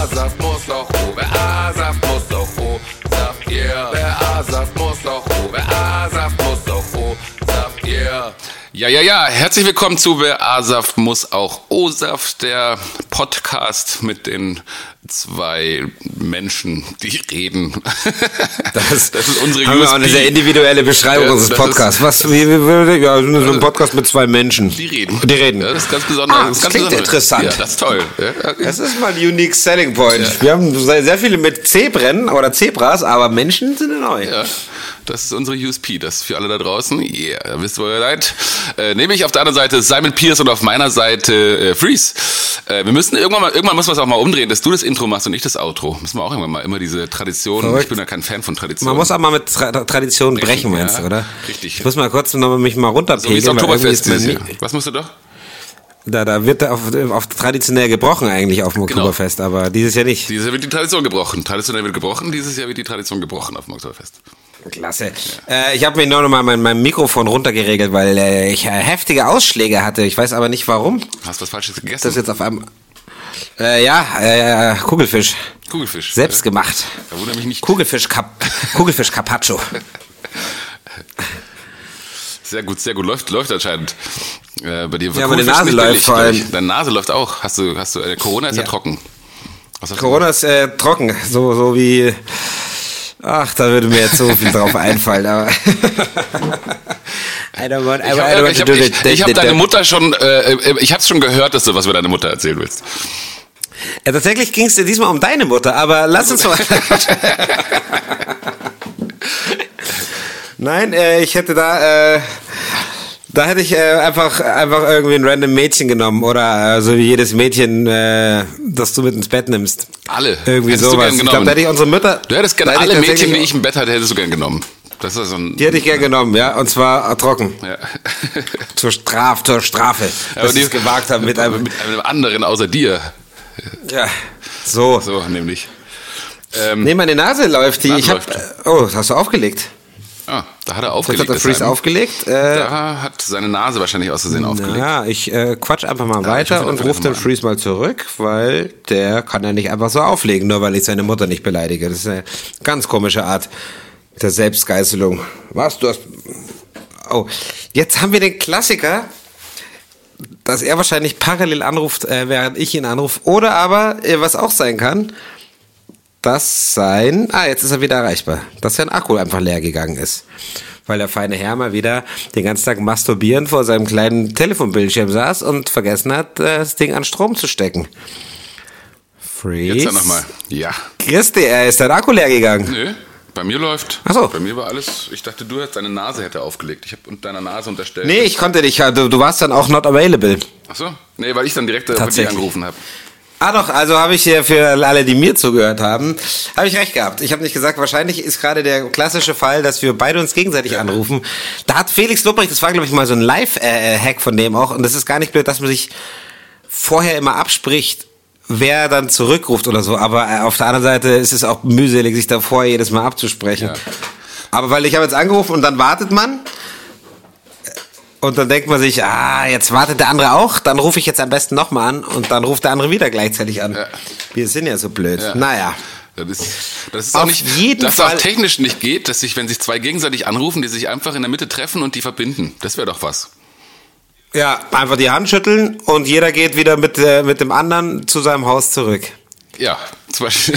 A-Saft muss doch O, wer A-Saft muss doch O-Saft, yeah. Wer A-Saft muss doch O, wer A-Saft muss doch O-Saft, yeah. Ja, herzlich willkommen zu Wer A-Saft muss auch O-Saft, der Podcast mit den zwei Menschen, die reden. Das ist unsere haben wir auch eine sehr individuelle Beschreibung unseres Podcasts. So ein Podcast mit zwei Menschen. Die reden. Ja, das ist ganz besonders. Das klingt interessant. Ja, das ist toll. Ja, okay. Das ist mal ein unique selling point. Ja. Wir haben sehr viele mit Zebren oder Zebras, aber Menschen sind neu. Ja. Das ist unsere USP, das für alle da draußen. Yeah, wisst ihr, wo ihr seid. Nämlich auf der anderen Seite Simon Pierce und auf meiner Seite Freeze. Wir müssen irgendwann müssen wir es auch mal umdrehen, dass du das Intro machst und ich das Outro. Müssen wir auch irgendwann mal immer diese Tradition. Verrückt. Ich bin ja kein Fan von Tradition. Man muss auch mal mit Tradition brechen, meinst du, oder? Richtig. Ich muss mal kurz mich mal runterpegeln. So wie das Oktoberfest dieses Jahr. Was musst du doch? Da wird auf traditionell gebrochen eigentlich auf dem Oktoberfest, aber dieses Jahr nicht. Dieses Jahr wird die Tradition gebrochen. Traditionell wird gebrochen, dieses Jahr wird die Tradition gebrochen auf dem Oktoberfest. Klasse. Ich habe mir nur noch mal mein Mikrofon runtergeregelt, weil ich heftige Ausschläge hatte. Ich weiß aber nicht warum. Hast du was Falsches gegessen? Das jetzt auf einem... Kugelfisch. Kugelfisch. Selbst gemacht. Da wundert mich nicht. Kugelfisch Carpaccio. Sehr gut. Läuft anscheinend. Bei dir. Ja, meine Nase läuft vor allem. Deine Nase läuft auch. Hast du Corona ist ja trocken. Corona ist trocken. So wie... Ach, da würde mir jetzt so viel drauf einfallen, aber... Ich habe deine Mutter schon... ich habe schon gehört, dass du was über deine Mutter erzählen willst. Ja, tatsächlich ging es dir diesmal um deine Mutter, aber lass uns mal... Nein, ich hätte da hätte ich einfach irgendwie ein random Mädchen genommen oder so wie jedes Mädchen, das du mit ins Bett nimmst. Alle. Irgendwie sowas. Ich glaube, da hätte ich unsere Mütter... Du hättest gerne alle Mädchen, die ich im Bett hatte, hättest du gern genommen. Das ist so die hätte ich gern genommen, ja, und zwar trocken. Ja. Zur Strafe. Aber die es gewagt haben mit einem anderen außer dir. Ja, so. So, nämlich. Nee, meine Nase läuft. Hast du aufgelegt? Ah, da hat er aufgelegt. Jetzt hat der Freeze aufgelegt. Da hat seine Nase wahrscheinlich aus Versehen aufgelegt. Ja, ich quatsch einfach mal weiter und rufe den Freeze mal zurück, weil der kann ja nicht einfach so auflegen, nur weil ich seine Mutter nicht beleidige. Das ist eine ganz komische Art der Selbstgeißelung. Was? Du hast... Oh, jetzt haben wir den Klassiker, dass er wahrscheinlich parallel anruft, während ich ihn anrufe. Oder aber, was auch sein kann... jetzt ist er wieder erreichbar, dass sein Akku einfach leer gegangen ist. Weil der feine Herr mal wieder den ganzen Tag masturbierend vor seinem kleinen Telefonbildschirm saß und vergessen hat, das Ding an Strom zu stecken. Freeze. Jetzt ja nochmal. Ja. Christi, ist dein Akku leer gegangen? Nö, bei mir läuft. Ach so. Bei mir war alles, ich dachte, deine Nase hätte aufgelegt. Ich habe deiner Nase unterstellt. Nee, ich konnte nicht, du warst dann auch not available. Ach so? Nee, weil ich dann direkt bei dir angerufen habe. Ah doch, also habe ich hier für alle, die mir zugehört haben, habe ich recht gehabt. Ich habe nicht gesagt, wahrscheinlich ist gerade der klassische Fall, dass wir beide uns gegenseitig anrufen. Da hat Felix Lobrecht, das war glaube ich mal so ein Live-Hack von dem auch, und das ist gar nicht blöd, dass man sich vorher immer abspricht, wer dann zurückruft oder so, aber auf der anderen Seite ist es auch mühselig, sich davor jedes Mal abzusprechen. Ja. Aber weil ich habe jetzt angerufen und dann wartet man. Und dann denkt man sich, jetzt wartet der andere auch, dann rufe ich jetzt am besten nochmal an und dann ruft der andere wieder gleichzeitig an. Ja. Wir sind ja so blöd. Ja. Naja. Das ist auch nicht, dass es auch technisch nicht geht, dass wenn sich zwei gegenseitig anrufen, die sich einfach in der Mitte treffen und die verbinden. Das wäre doch was. Ja, einfach die Hand schütteln und jeder geht wieder mit dem anderen zu seinem Haus zurück. Ja, zum Beispiel.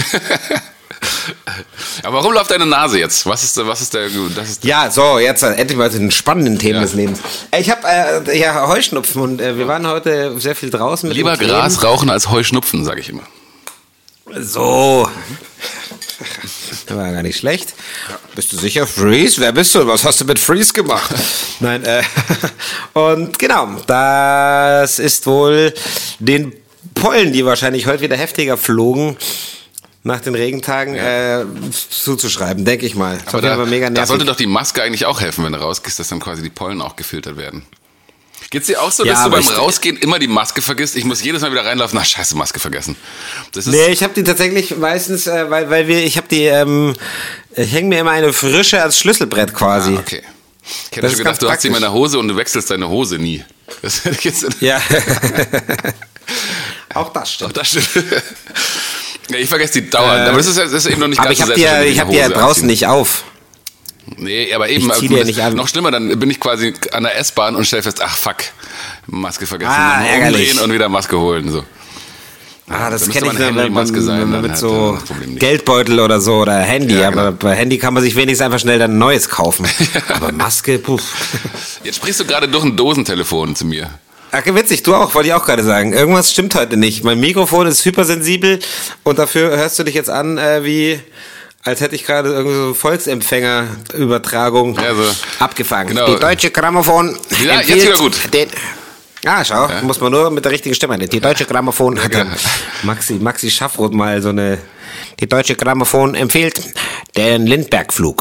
Aber warum läuft deine Nase jetzt? Was ist der? Ja, so, jetzt endlich mal zu den spannenden Themen des Lebens. Ich habe Heuschnupfen und wir waren heute sehr viel draußen. Lieber Gras rauchen als Heuschnupfen, sage ich immer. So. Das war gar nicht schlecht. Bist du sicher, Freeze? Wer bist du? Was hast du mit Freeze gemacht? Nein, und genau, das ist wohl den Pollen, die wahrscheinlich heute wieder heftiger flogen, nach den Regentagen zuzuschreiben, denke ich mal. Aber da sollte doch die Maske eigentlich auch helfen, wenn du rausgehst, dass dann quasi die Pollen auch gefiltert werden. Geht's dir auch so, dass du beim Rausgehen immer die Maske vergisst? Ich muss jedes Mal wieder reinlaufen, scheiße, Maske vergessen. Nee, ich habe die tatsächlich meistens, ich hänge mir immer eine frische als Schlüsselbrett quasi. Ah, okay. Ich hätte schon gedacht, du hast sie in meiner Hose und du wechselst deine Hose nie. Das hätte ich jetzt... Ja. Auch das stimmt. Ja, ich vergesse die dauernd, aber das ist eben noch nicht aber ganz so selbstverständlich. Ich hab die ja draußen nicht auf. Nee, aber eben, zieh die ja nicht an. noch schlimmer, dann bin ich quasi an der S-Bahn und stelle fest, ach fuck, Maske vergessen. Ah, dann ärgerlich. umdrehen und wieder Maske holen. So. Das Da kenne ich müsste nur Maske sein, dann mit hat so das Problem nicht. Geldbeutel oder so oder Handy. Ja, aber genau. bei Handy kann man sich wenigstens einfach schnell dann ein neues kaufen. Aber Maske, puh. Jetzt sprichst du gerade durch ein Dosentelefon zu mir. Ach, witzig, du auch, wollte ich auch gerade sagen. Irgendwas stimmt heute nicht. Mein Mikrofon ist hypersensibel und dafür hörst du dich jetzt an, wie als hätte ich gerade irgendwie so Volksempfängerübertragung abgefangen. Genau. Die Deutsche Grammophon Ja, jetzt empfiehlt wieder gut. Schau, muss man nur mit der richtigen Stimme. Die Deutsche Grammophon hat genau. Maxi Schaffroth mal so eine. Die Deutsche Grammophon empfiehlt den Lindbergh-Flug.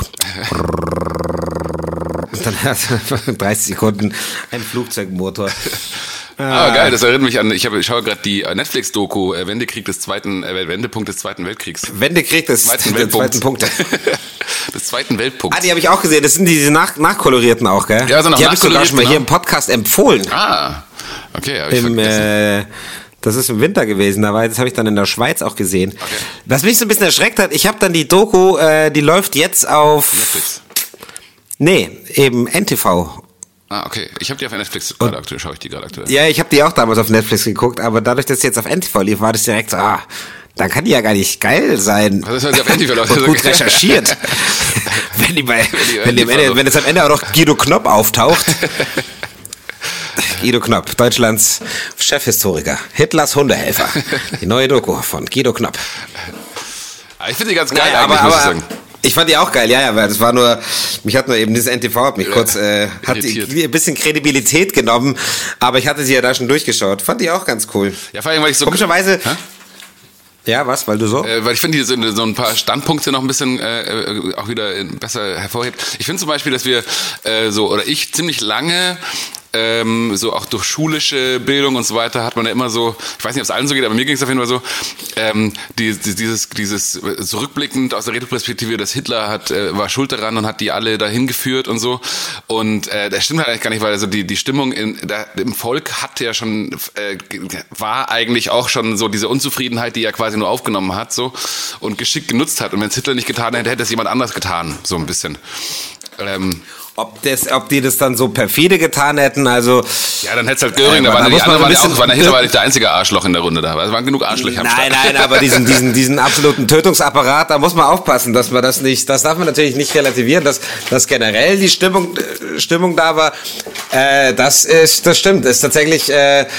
Und dann hat 30 Sekunden ein Flugzeugmotor. Ah, geil, das erinnert mich an, ich schaue gerade die Netflix-Doku, Wendepunkt des Zweiten Weltkriegs. Wendekrieg des zweiten Punkt. Des Zweiten Weltpunkts. Ah, die habe ich auch gesehen. Das sind diese nachkolorierten auch, gell? Ja, sind auch die habe ich sogar nachkoloriert, schon mal hier im Podcast empfohlen. Ah, okay, habe ich vergessen. Das ist im Winter gewesen, das habe ich dann in der Schweiz auch gesehen. Okay. Was mich so ein bisschen erschreckt hat, ich habe dann die Doku, die läuft jetzt auf Netflix. Nee, eben NTV. Ah, okay. Ich habe die auf Netflix gerade aktuell, schaue ich die gerade aktuell. Ja, ich habe die auch damals auf Netflix geguckt, aber dadurch, dass sie jetzt auf NTV lief, war das direkt so, dann kann die ja gar nicht geil sein. Was ist, wenn sie auf NTV läuft? Und gut recherchiert. wenn jetzt am Ende auch noch Guido Knopp auftaucht. Guido Knopp, Deutschlands Chefhistoriker. Hitlers Hundehelfer. Die neue Doku von Guido Knopp. Ich finde die ganz geil Naja, muss ich sagen. Ich fand die auch geil, ja, weil das war nur, mich hat nur eben dieses NTV hat mich kurz, hat die ein bisschen Kredibilität genommen, aber ich hatte sie ja da schon durchgeschaut. Fand die auch ganz cool. Ja, vor allem, weil ich so... Komischerweise... Ja, was, weil du so? Weil ich finde, die so ein paar Standpunkte noch ein bisschen auch wieder besser hervorhebt. Ich finde zum Beispiel, dass wir ich ziemlich lange so auch durch schulische Bildung und so weiter hat man ja immer so, ich weiß nicht, ob es allen so geht, aber mir ging es auf jeden Fall so, dieses zurückblickend aus der Retroperspektive, dass Hitler war schuld daran und hat die alle dahin geführt und so. Und das stimmt halt eigentlich gar nicht, weil also die Stimmung im Volk hatte ja schon, war eigentlich auch schon so diese Unzufriedenheit, die er quasi nur aufgenommen hat so und geschickt genutzt hat. Und wenn es Hitler nicht getan hätte, hätte es jemand anders getan, so ein bisschen. Ob die das dann so perfide getan hätten, also... Ja, dann hätte es halt Göring, da waren die anderen auch, Hitler war nicht der einzige Arschloch in der Runde da, es waren genug Arschlöcher am Start. Nein, aber diesen absoluten Tötungsapparat, da muss man aufpassen, dass man das darf man natürlich nicht relativieren, dass generell die Stimmung da war, das stimmt, ist tatsächlich...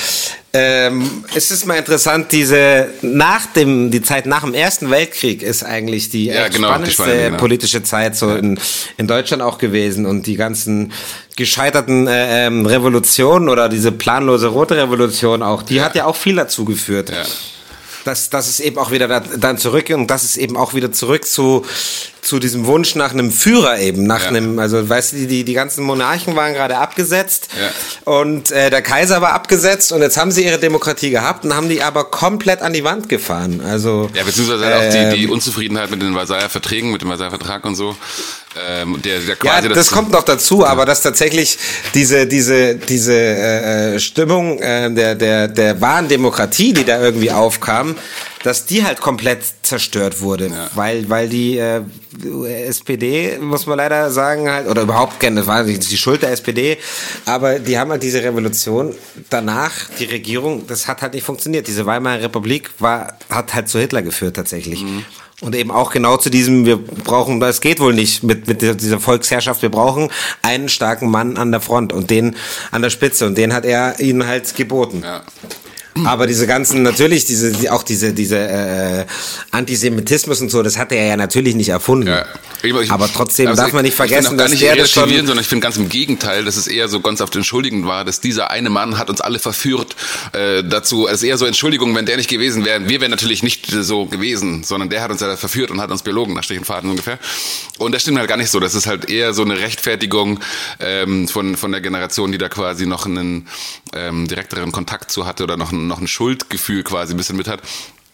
es ist mal interessant, die Zeit nach dem Ersten Weltkrieg ist eigentlich die spannendste politische Zeit so in Deutschland auch gewesen und die ganzen gescheiterten Revolutionen oder diese planlose Rote Revolution auch, die hat ja auch viel dazu geführt. Ja. Dass es eben auch wieder dann zurück und dass es eben auch wieder zurück zu diesem Wunsch nach einem Führer eben, also weißt du, die ganzen Monarchen waren gerade abgesetzt und der Kaiser war abgesetzt und jetzt haben sie ihre Demokratie gehabt und haben die aber komplett an die Wand gefahren. Also beziehungsweise auch die Unzufriedenheit mit den Versailler Verträgen, mit dem Versailler Vertrag und so. Der quasi das kommt noch dazu, aber dass tatsächlich diese Stimmung der wahren Demokratie, die da irgendwie aufkam, dass die halt komplett zerstört wurde, weil die SPD, muss man leider sagen, halt, oder überhaupt das war nicht die Schuld der SPD, aber die haben halt diese Revolution danach, die Regierung, das hat halt nicht funktioniert. Diese Weimarer Republik hat halt zu Hitler geführt tatsächlich. Mhm. Und eben auch genau zu diesem, das geht wohl nicht mit dieser Volksherrschaft, wir brauchen einen starken Mann an der Front und den an der Spitze und den hat er ihnen halt geboten. Ja. Aber diese ganzen, natürlich, diese Antisemitismus und so, das hat er ja natürlich nicht erfunden. Ja. Aber trotzdem darf man nicht vergessen, dass der das schon... Sondern ich finde ganz im Gegenteil, dass es eher so ganz oft entschuldigend war, dass dieser eine Mann hat uns alle verführt dazu. Es ist eher so Entschuldigung, wenn der nicht gewesen wäre. Wir wären natürlich nicht so gewesen, sondern der hat uns ja verführt und hat uns belogen, nach Strich und Faden ungefähr. Und das stimmt halt gar nicht so. Das ist halt eher so eine Rechtfertigung von der Generation, die da quasi noch einen direkteren Kontakt zu hatte oder noch ein Schuldgefühl quasi ein bisschen mit hat.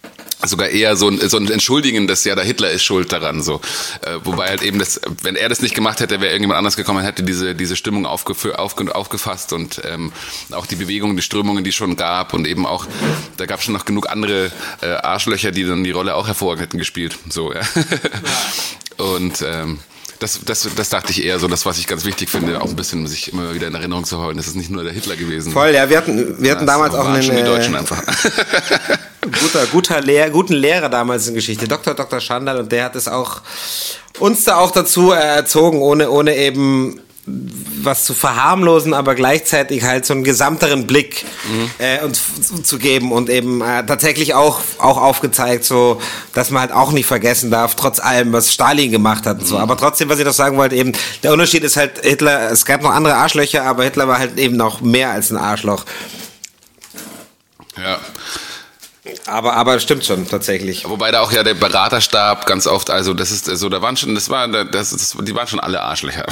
sogar eher so ein entschuldigendes, ja, der Hitler ist schuld daran, so. Wobei halt eben wenn er das nicht gemacht hätte, wäre irgendjemand anders gekommen, hätte diese Stimmung aufgefasst und auch die Bewegungen, die Strömungen, die es schon gab und eben auch, da gab es schon noch genug andere Arschlöcher, die dann die Rolle auch hervorragend hätten gespielt, so, ja. Und, das dachte ich eher so, das, was ich ganz wichtig finde, auch ein bisschen sich immer wieder in Erinnerung zu holen. Das ist nicht nur der Hitler gewesen. Voll, ja, wir hatten damals auch einen... die Deutschen einfach. guten Lehrer damals in Geschichte, Dr. Schandal, und der hat es auch uns da auch dazu erzogen, ohne eben was zu verharmlosen, aber gleichzeitig halt so einen gesamteren Blick und zu geben und eben tatsächlich auch aufgezeigt, so, dass man halt auch nicht vergessen darf, trotz allem, was Stalin gemacht hat und so. Aber trotzdem, was ich noch sagen wollte, eben, der Unterschied ist halt, Hitler, es gab noch andere Arschlöcher, aber Hitler war halt eben noch mehr als ein Arschloch. Ja. Aber stimmt schon, tatsächlich. Wobei da auch ja der Beraterstab ganz oft, also das ist so, die waren schon alle Arschlöcher.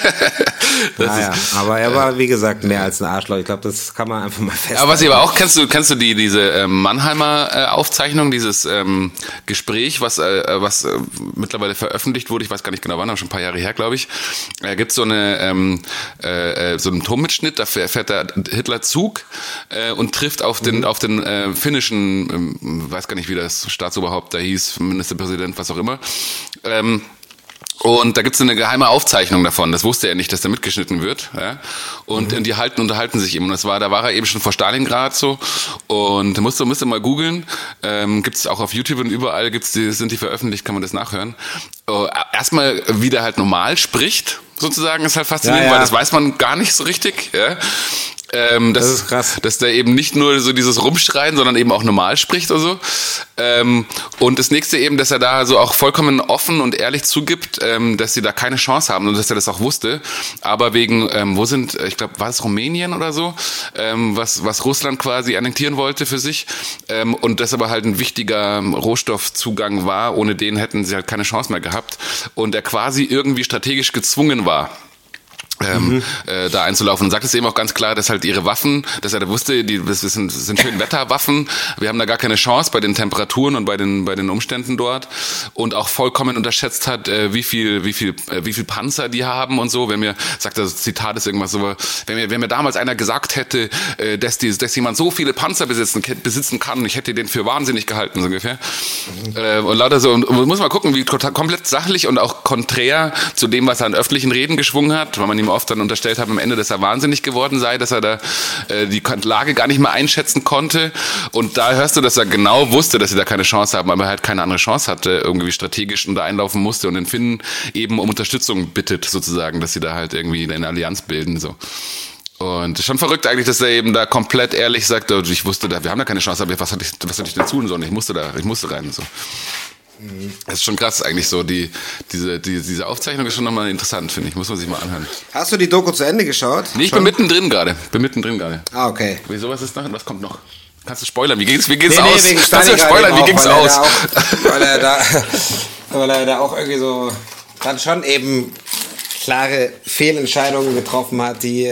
Aber er war, wie gesagt, mehr als ein Arschloch. Ich glaube, das kann man einfach mal festhalten. Aber was ich aber auch, kennst du diese Mannheimer Aufzeichnung, dieses Gespräch, was mittlerweile veröffentlicht wurde, ich weiß gar nicht genau wann, aber schon ein paar Jahre her, glaube ich. Gibt so einen Tonmitschnitt, da fährt der Hitler Zug und trifft auf den finnischen, weiß gar nicht, wie das Staatsoberhaupt da hieß, Ministerpräsident, was auch immer. Und da gibt's eine geheime Aufzeichnung davon. Das wusste er nicht, dass da mitgeschnitten wird. Ja? Und die unterhalten sich eben. Und da war er eben schon vor Stalingrad so. Und musste mal googeln. Gibt's auch auf YouTube und überall sind die veröffentlicht, kann man das nachhören. Erstmal, wie der halt normal spricht, sozusagen, ist halt faszinierend, weil das weiß man gar nicht so richtig. Ja? Das ist krass. Dass der eben nicht nur so dieses Rumschreien, sondern eben auch normal spricht oder so. Und das nächste eben, dass er da so auch vollkommen offen und ehrlich zugibt, dass sie da keine Chance haben und dass er das auch wusste. Aber wegen, ich glaube, war es Rumänien oder so, was Russland quasi annektieren wollte für sich. Und das aber halt ein wichtiger Rohstoffzugang war. Ohne den hätten sie halt keine Chance mehr gehabt. Und er quasi irgendwie strategisch gezwungen war, da einzulaufen, und sagt es eben auch ganz klar, dass halt ihre Waffen, dass er da wusste, das sind schön Wetterwaffen, wir haben da gar keine Chance bei den Temperaturen und bei den Umständen dort, und auch vollkommen unterschätzt hat, wie viel Panzer die haben und so. Wenn mir, sagt das Zitat ist irgendwas so, wenn mir damals einer gesagt hätte, dass jemand so viele Panzer besitzen kann, ich hätte den für wahnsinnig gehalten, so ungefähr. Und lauter so, und man muss mal gucken, wie komplett sachlich und auch konträr zu dem, was er an öffentlichen Reden geschwungen hat, weil man ihm oft dann unterstellt hat am Ende, dass er wahnsinnig geworden sei, dass er da die Lage gar nicht mehr einschätzen konnte. Und da hörst du, dass er genau wusste, dass sie da keine Chance haben, aber er halt keine andere Chance hatte, irgendwie strategisch und da einlaufen musste und den Finnen eben um Unterstützung bittet, sozusagen, dass sie da halt irgendwie eine Allianz bilden, so. Und schon verrückt eigentlich, dass er eben da komplett ehrlich sagt, ich wusste da, wir haben da keine Chance, aber was hatte ich denn tun sollen? Ich musste rein, so. Das ist schon krass eigentlich so, diese Aufzeichnung ist schon nochmal interessant, finde ich, muss man sich mal anhören. Hast du die Doku zu Ende geschaut? Nee, ich bin mittendrin gerade. Ah, okay. Wieso, was ist noch? Was kommt noch? Kannst du spoilern? Wie ging's aus? Wegen Kannst du spoilern? Wie ging's aus? Weil er da auch irgendwie so dann schon eben klare Fehlentscheidungen getroffen hat, die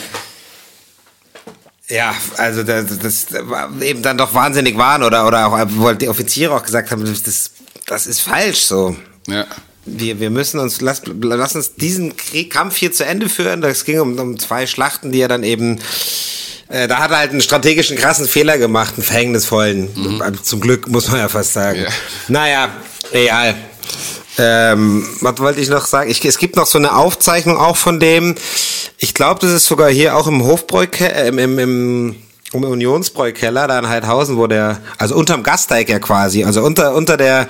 also das eben dann doch wahnsinnig waren oder auch, wo die Offiziere auch gesagt haben, das ist falsch so. Ja. Wir müssen lass uns diesen Kampf hier zu Ende führen. Das ging um 2 Schlachten, die er dann eben, da hat er halt einen strategischen krassen Fehler gemacht, einen verhängnisvollen. Zum Glück, muss man ja fast sagen. Ja. Naja, egal. Was wollte ich noch sagen? Es gibt noch so eine Aufzeichnung auch von dem, ich glaube, das ist sogar hier auch im im Unionsbräukeller, da in Heidhausen, wo also unterm Gasteig ja quasi, also unter der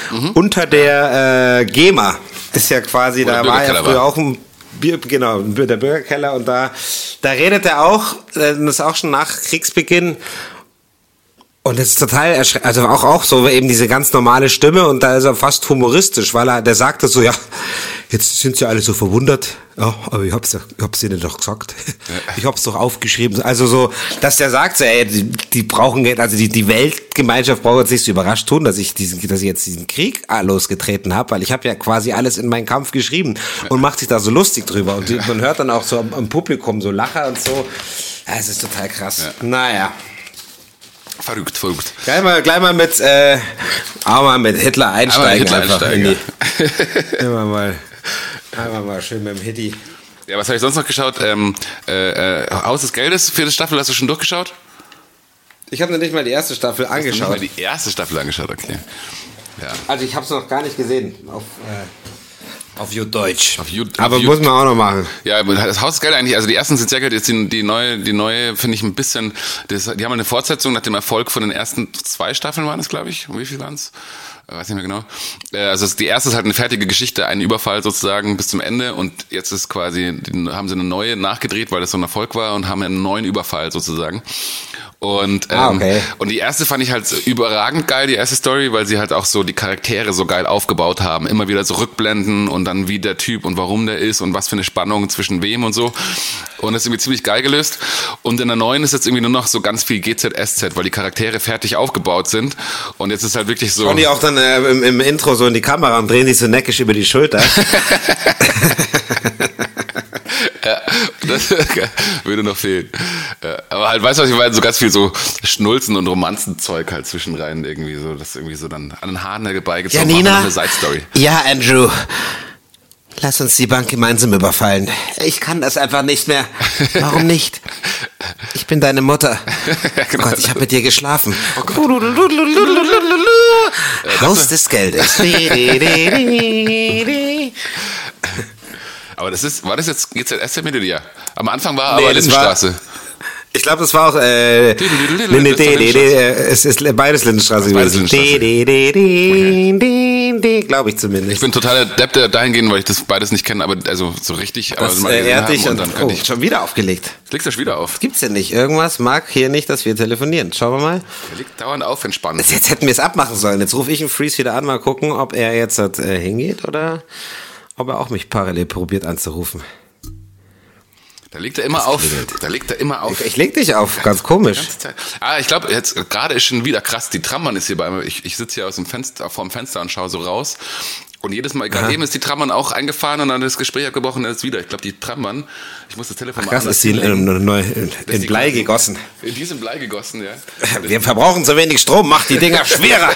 GEMA ist ja quasi, da war ja früher auch ein der Bürgerkeller, und da redet er auch, das ist auch schon nach Kriegsbeginn. Und das ist total also auch so eben diese ganz normale Stimme, und da ist er fast humoristisch, weil der sagte so, ja, jetzt sind sie alle so verwundert, ja, aber ich hab's ihnen doch gesagt, ich hab's doch aufgeschrieben, also so, dass der sagt so, ey, die brauchen, also die Weltgemeinschaft braucht jetzt nicht so überrascht tun, dass ich jetzt diesen Krieg losgetreten habe, weil ich habe ja quasi alles in meinen Kampf geschrieben, und macht sich da so lustig drüber, und man hört dann auch so am Publikum so Lacher und so, ja, es ist total krass, naja. Verrückt. Gleich mal mit Hitler einsteigen. Einmal mal schön mit dem Hitty. Ja, was habe ich sonst noch geschaut? Haus des Geldes, 4. Staffel, hast du schon durchgeschaut? Ich habe noch nicht mal die erste Staffel angeschaut. Hast du nicht mal die erste Staffel angeschaut, okay. Ja. Also ich habe es noch gar nicht gesehen auf Deutsch. Aber muss man auch noch machen. Ja, das Haus ist geil eigentlich. Also die ersten sind sehr geil. Jetzt die neue finde ich ein bisschen. Die haben eine Fortsetzung nach dem Erfolg von den ersten 2 Staffeln waren es, glaube ich. Wie viel waren es? Weiß nicht mehr genau. Also die erste ist halt eine fertige Geschichte, ein Überfall sozusagen bis zum Ende. Und jetzt ist quasi haben sie eine neue nachgedreht, weil das so ein Erfolg war und haben einen neuen Überfall sozusagen. Und okay. Und die erste fand ich halt überragend geil, die erste Story, weil sie halt auch so die Charaktere so geil aufgebaut haben. Immer wieder so Rückblenden und dann wie der Typ und warum der ist und was für eine Spannung zwischen wem und so. Und das ist irgendwie ziemlich geil gelöst. Und in der neuen ist jetzt irgendwie nur noch so ganz viel GZSZ, weil die Charaktere fertig aufgebaut sind. Und jetzt ist halt wirklich so... Schauen die auch dann im Intro so in die Kamera und drehen sich so neckisch über die Schulter. Ja, das würde noch fehlen. Ja, aber halt, weißt du, was ich meine? So ganz viel so Schnulzen und Romanzenzeug halt zwischenrein irgendwie so, das irgendwie so dann an den Haaren herbeigezogen. Ja, Nina? Eine Side-Story. Ja, Andrew. Lass uns die Bank gemeinsam überfallen. Ich kann das einfach nicht mehr. Warum nicht? Ich bin deine Mutter. Ja, genau. Oh Gott, ich habe mit dir geschlafen. Oh Haus des Geldes. Aber war das jetzt GZSZ mit dir? Am Anfang war aber Lindenstraße. Ich glaube, das war auch es ist beides Lindenstraße gewesen. Glaube ich zumindest. Ich bin totaler Depp dahingehend, weil ich das beides nicht kenne, aber also so richtig. Das ehrt dich und dann kann ich schon wieder aufgelegt. Legst du schon wieder auf? Gibt's denn nicht? Irgendwas mag hier nicht, dass wir telefonieren. Schauen wir mal. Der liegt dauernd auf, entspannt. Jetzt hätten wir es abmachen sollen. Jetzt rufe ich einen Freeze wieder an, mal gucken, ob er jetzt hingeht oder ob er auch mich parallel probiert anzurufen. Da legt er immer auf. Ich leg dich auf, ganz komisch. Ich glaube, jetzt gerade ist schon wieder krass. Die Trambahn ist hier bei mir. Ich sitze hier vorm Fenster und schaue so raus. Und jedes Mal, gerade eben ist die Trambahn auch eingefahren und dann ist das Gespräch abgebrochen und jetzt wieder. Ich glaube, die Trambahn, ich muss das Telefon mal krass, ist die in Blei gegossen. Die ist in Blei gegossen, ja. Wir verbrauchen zu wenig Strom, macht die Dinger schwerer.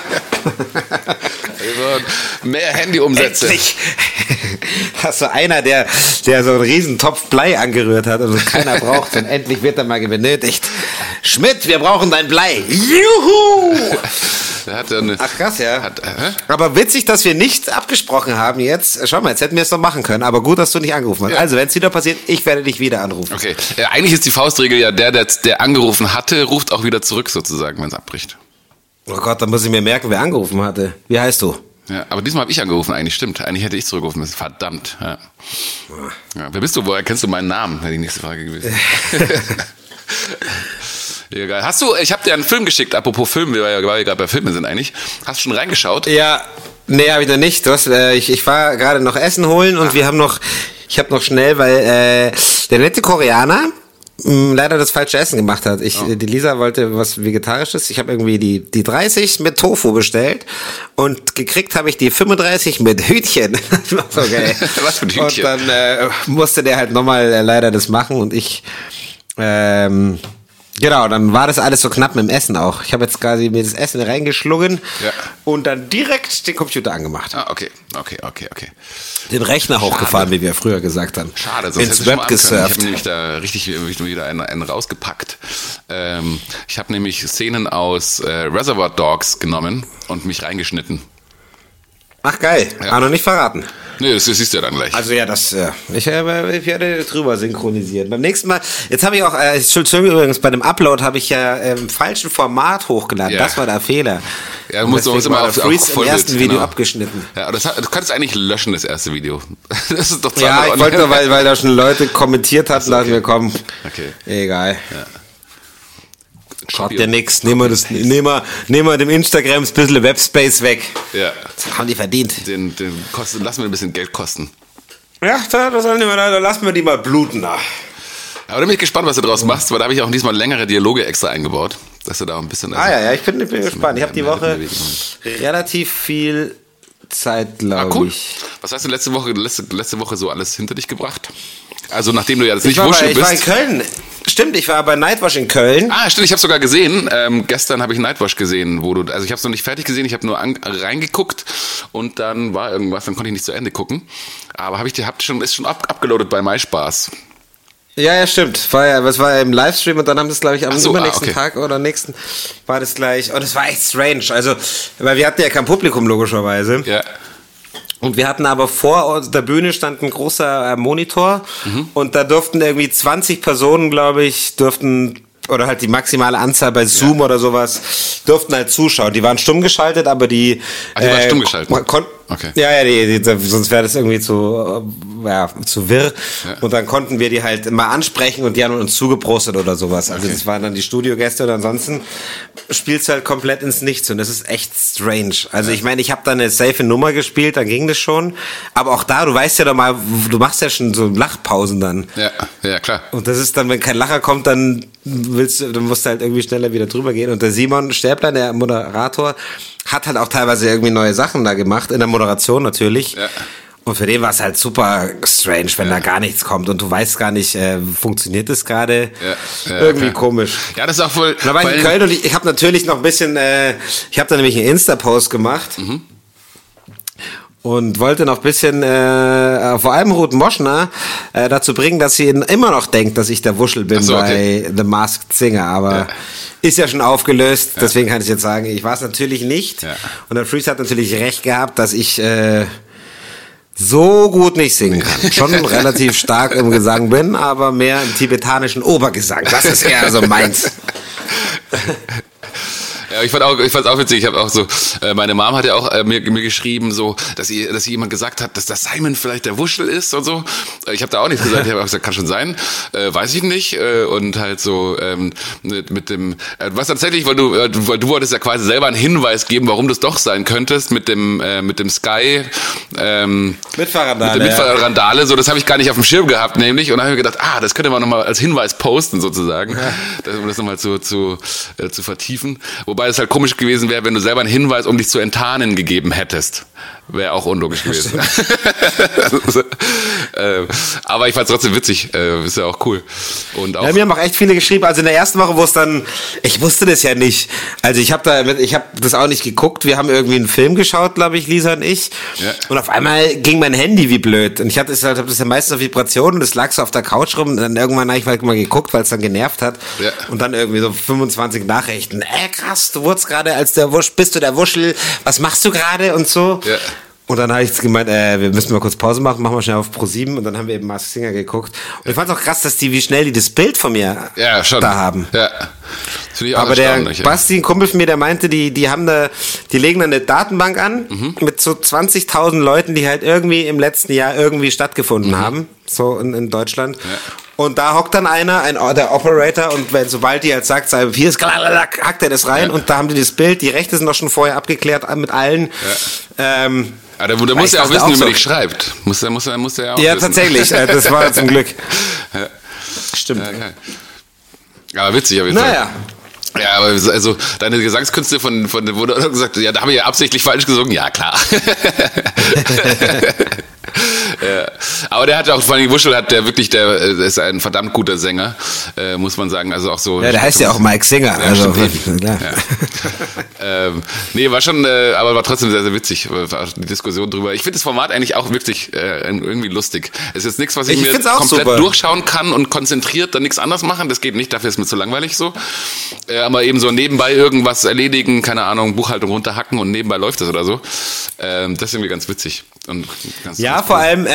Mehr Handyumsätze. Endlich. Das ist so einer, der so einen riesen Topf Blei angerührt hat und keiner braucht und endlich wird er mal benötigt. Schmidt, wir brauchen dein Blei. Juhu! Ach krass, ja. Aber witzig, dass wir nicht abgesprochen haben jetzt. Schau mal, jetzt hätten wir es noch machen können, aber gut, dass du nicht angerufen hast. Ja. Also, wenn es wieder passiert, ich werde dich wieder anrufen. Okay. Ja, eigentlich ist die Faustregel ja, der angerufen hatte, ruft auch wieder zurück sozusagen, wenn es abbricht. Oh Gott, dann muss ich mir merken, wer angerufen hatte. Wie heißt du? Ja, aber diesmal habe ich angerufen, eigentlich stimmt. Eigentlich hätte ich zurückgerufen müssen. Verdammt. Ja. Ja, wer bist du? Woher kennst du meinen Namen? Wäre die nächste Frage gewesen. Egal. Ich habe dir einen Film geschickt, apropos Film, weil wir gerade bei Filmen sind eigentlich. Hast du schon reingeschaut? Ja, nee, habe ich noch nicht. Ich war gerade noch Essen holen und ich habe noch schnell, weil der nette Koreaner leider das falsche Essen gemacht hat. Die Lisa wollte was Vegetarisches. Ich habe irgendwie die 30 mit Tofu bestellt und gekriegt habe ich die 35 mit Hühnchen. Das war so geil. Was für ein Hühnchen? Und dann musste der halt nochmal leider das machen und ich genau, dann war das alles so knapp mit dem Essen auch. Ich habe jetzt quasi mir das Essen reingeschlungen und dann direkt den Computer angemacht. Ah, okay. Den Rechner hochgefahren, wie wir früher gesagt haben. Schade, sonst ins Web gesurft. Ich habe nämlich da richtig wieder einen rausgepackt. Ich habe nämlich Szenen aus Reservoir Dogs genommen und mich reingeschnitten. Ach geil, aber noch nicht verraten. Nee, das siehst du ja dann gleich. Also ja, ich werde drüber synchronisieren. Beim nächsten Mal, jetzt habe ich auch, Entschuldigung übrigens, bei dem Upload habe ich ja im falschen Format hochgeladen. Ja. Das war der Fehler. Ja, du musst immer auf im ersten Video abgeschnitten. Ja, du kannst eigentlich löschen, das erste Video. Das ist doch ja, ich wollte nur, weil da schon Leute kommentiert hatten, lassen wir kommen. Okay. Egal. Ja. Schaut ja nix. Nehmen wir dem Instagrams ein bisschen Webspace weg. Ja. Das haben die verdient. Lassen wir ein bisschen Geld kosten. Ja, da lassen wir die mal bluten. Aber da bin ich gespannt, was du draus machst, weil da habe ich auch diesmal längere Dialoge extra eingebaut. Dass du da ein bisschen... ich bin gespannt. Ich habe die Woche relativ viel Zeit, glaube ich. Was hast du letzte Woche so alles hinter dich gebracht? Also nachdem du ja das nicht Wuschel bist. Ich war in Köln. Stimmt, ich war bei Nightwash in Köln. Ah, stimmt, ich habe sogar gesehen. Gestern habe ich Nightwash gesehen, also ich habe es noch nicht fertig gesehen, ich habe nur reingeguckt und dann war irgendwas, dann konnte ich nicht zu Ende gucken. Aber ist schon abgeloadet bei MySpaß. Ja, stimmt. Das war ja im Livestream und dann haben das, glaube ich, am übernächsten okay. Tag oder nächsten war das gleich. Und es war echt strange. Also, weil wir hatten ja kein Publikum, logischerweise. Ja. Und wir hatten aber vor der Bühne stand ein großer Monitor und da durften irgendwie 20 Personen, glaube ich, oder halt die maximale Anzahl bei Zoom oder sowas, durften halt zuschauen. Die waren stumm geschaltet, aber die waren stumm geschaltet? Okay. Ja, sonst wäre das irgendwie zu wirr. Ja. Und dann konnten wir die halt mal ansprechen und die haben uns zugeprostet oder sowas. Also das waren dann die Studiogäste und ansonsten spielst du halt komplett ins Nichts und das ist echt strange. Also ich meine, ich habe da eine safe Nummer gespielt, dann ging das schon. Aber auch da, du weißt ja doch mal, du machst ja schon so Lachpausen dann. Ja, klar. Und das ist dann, wenn kein Lacher kommt, dann musst du halt irgendwie schneller wieder drüber gehen. Und der Simon Stäblein, der Moderator, hat halt auch teilweise irgendwie neue Sachen da gemacht, in der Moderation natürlich. Ja. Und für den war es halt super strange, wenn da gar nichts kommt und du weißt gar nicht, funktioniert das gerade? Ja, irgendwie komisch. Ja, das ist auch voll. Da war ich in Köln und ich habe natürlich noch ein bisschen, ich habe da nämlich einen Insta-Post gemacht. Und wollte noch ein bisschen, vor allem Ruth Moschner, dazu bringen, dass sie immer noch denkt, dass ich der Wuschel bin bei The Masked Singer. Aber ist ja schon aufgelöst, deswegen kann ich jetzt sagen, ich war es natürlich nicht. Ja. Und der Freeze hat natürlich recht gehabt, dass ich so gut nicht singen kann. Schon relativ stark im Gesang bin, aber mehr im tibetanischen Obergesang. Das ist eher so meins. Ja, ich fand's auch witzig. Ich habe auch so, meine Mom hat ja auch mir geschrieben, so, dass jemand gesagt hat, dass der Simon vielleicht der Wuschel ist und so. Ich habe da auch nichts gesagt. Ich habe auch gesagt, kann schon sein, weiß ich nicht. Und halt so mit dem, was tatsächlich, weil du wolltest ja quasi selber einen Hinweis geben, warum du es doch sein könntest mit dem Sky Mitfahrrandale. Mit der Mitfahrrandale. So, das habe ich gar nicht auf dem Schirm gehabt, nämlich. Und dann habe ich mir gedacht, das könnte man nochmal als Hinweis posten sozusagen, um das nochmal zu vertiefen. Wobei es halt komisch gewesen wäre, wenn du selber einen Hinweis, um dich zu enttarnen, gegeben hättest. Wäre auch unlogisch gewesen. Aber ich fand es trotzdem witzig. Ist ja auch cool. Und auch mir haben auch echt viele geschrieben. Also in der ersten Woche, wo es dann, ich wusste das ja nicht. Also ich habe das auch nicht geguckt. Wir haben irgendwie einen Film geschaut, glaube ich, Lisa und ich. Ja. Und auf einmal ging mein Handy wie blöd. Und ich habe das ja meistens auf Vibration und das lag so auf der Couch rum. Und dann irgendwann habe ich halt mal geguckt, weil es dann genervt hat. Ja. Und dann irgendwie so 25 Nachrichten. Krass, du wurdest gerade als der Wuschel, bist du der Wuschel? Was machst du gerade? Und so. Ja. Und dann habe ich gemeint, wir müssen mal kurz Pause machen wir schnell auf Pro7 und dann haben wir eben Masked Singer geguckt. Und ich fand es auch krass, wie schnell die das Bild von mir da haben. Ja. Das finde ich auch aber der Basti, ein Kumpel von mir, der meinte, die legen da eine Datenbank an mit so 20.000 Leuten, die halt irgendwie im letzten Jahr irgendwie stattgefunden haben, so in Deutschland. Ja. Und da hockt dann der Operator, und sobald die halt sagt, hier ist hackt er das rein und da haben die das Bild, die Rechte sind doch schon vorher abgeklärt mit allen. Ja. Da muss er auch wissen, wie man dich schreibt. Muss er ja auch ja, wissen. Tatsächlich, das war zum Glück. Ja. Stimmt. Ja, aber witzig auf jeden Fall. Naja. Ja, aber also deine Gesangskünste wo du gesagt, ja, da habe ich ja absichtlich falsch gesungen. Ja, klar. Ja. Aber der hat auch, vor allem Wuschel der ist ein verdammt guter Sänger, muss man sagen, also auch so. Ja, der heißt ja auch Mike Singer, ja, also klar. Ja. Nee, war schon, aber war trotzdem sehr, sehr witzig, die Diskussion drüber. Ich finde das Format eigentlich auch wirklich irgendwie lustig. Es ist jetzt nichts, was ich mir komplett durchschauen kann und konzentriert dann nichts anderes machen, das geht nicht, dafür ist mir zu langweilig so. Aber eben so nebenbei irgendwas erledigen, keine Ahnung, Buchhaltung runterhacken und nebenbei läuft das oder so. Das ist irgendwie ganz witzig. Und ganz vor allem,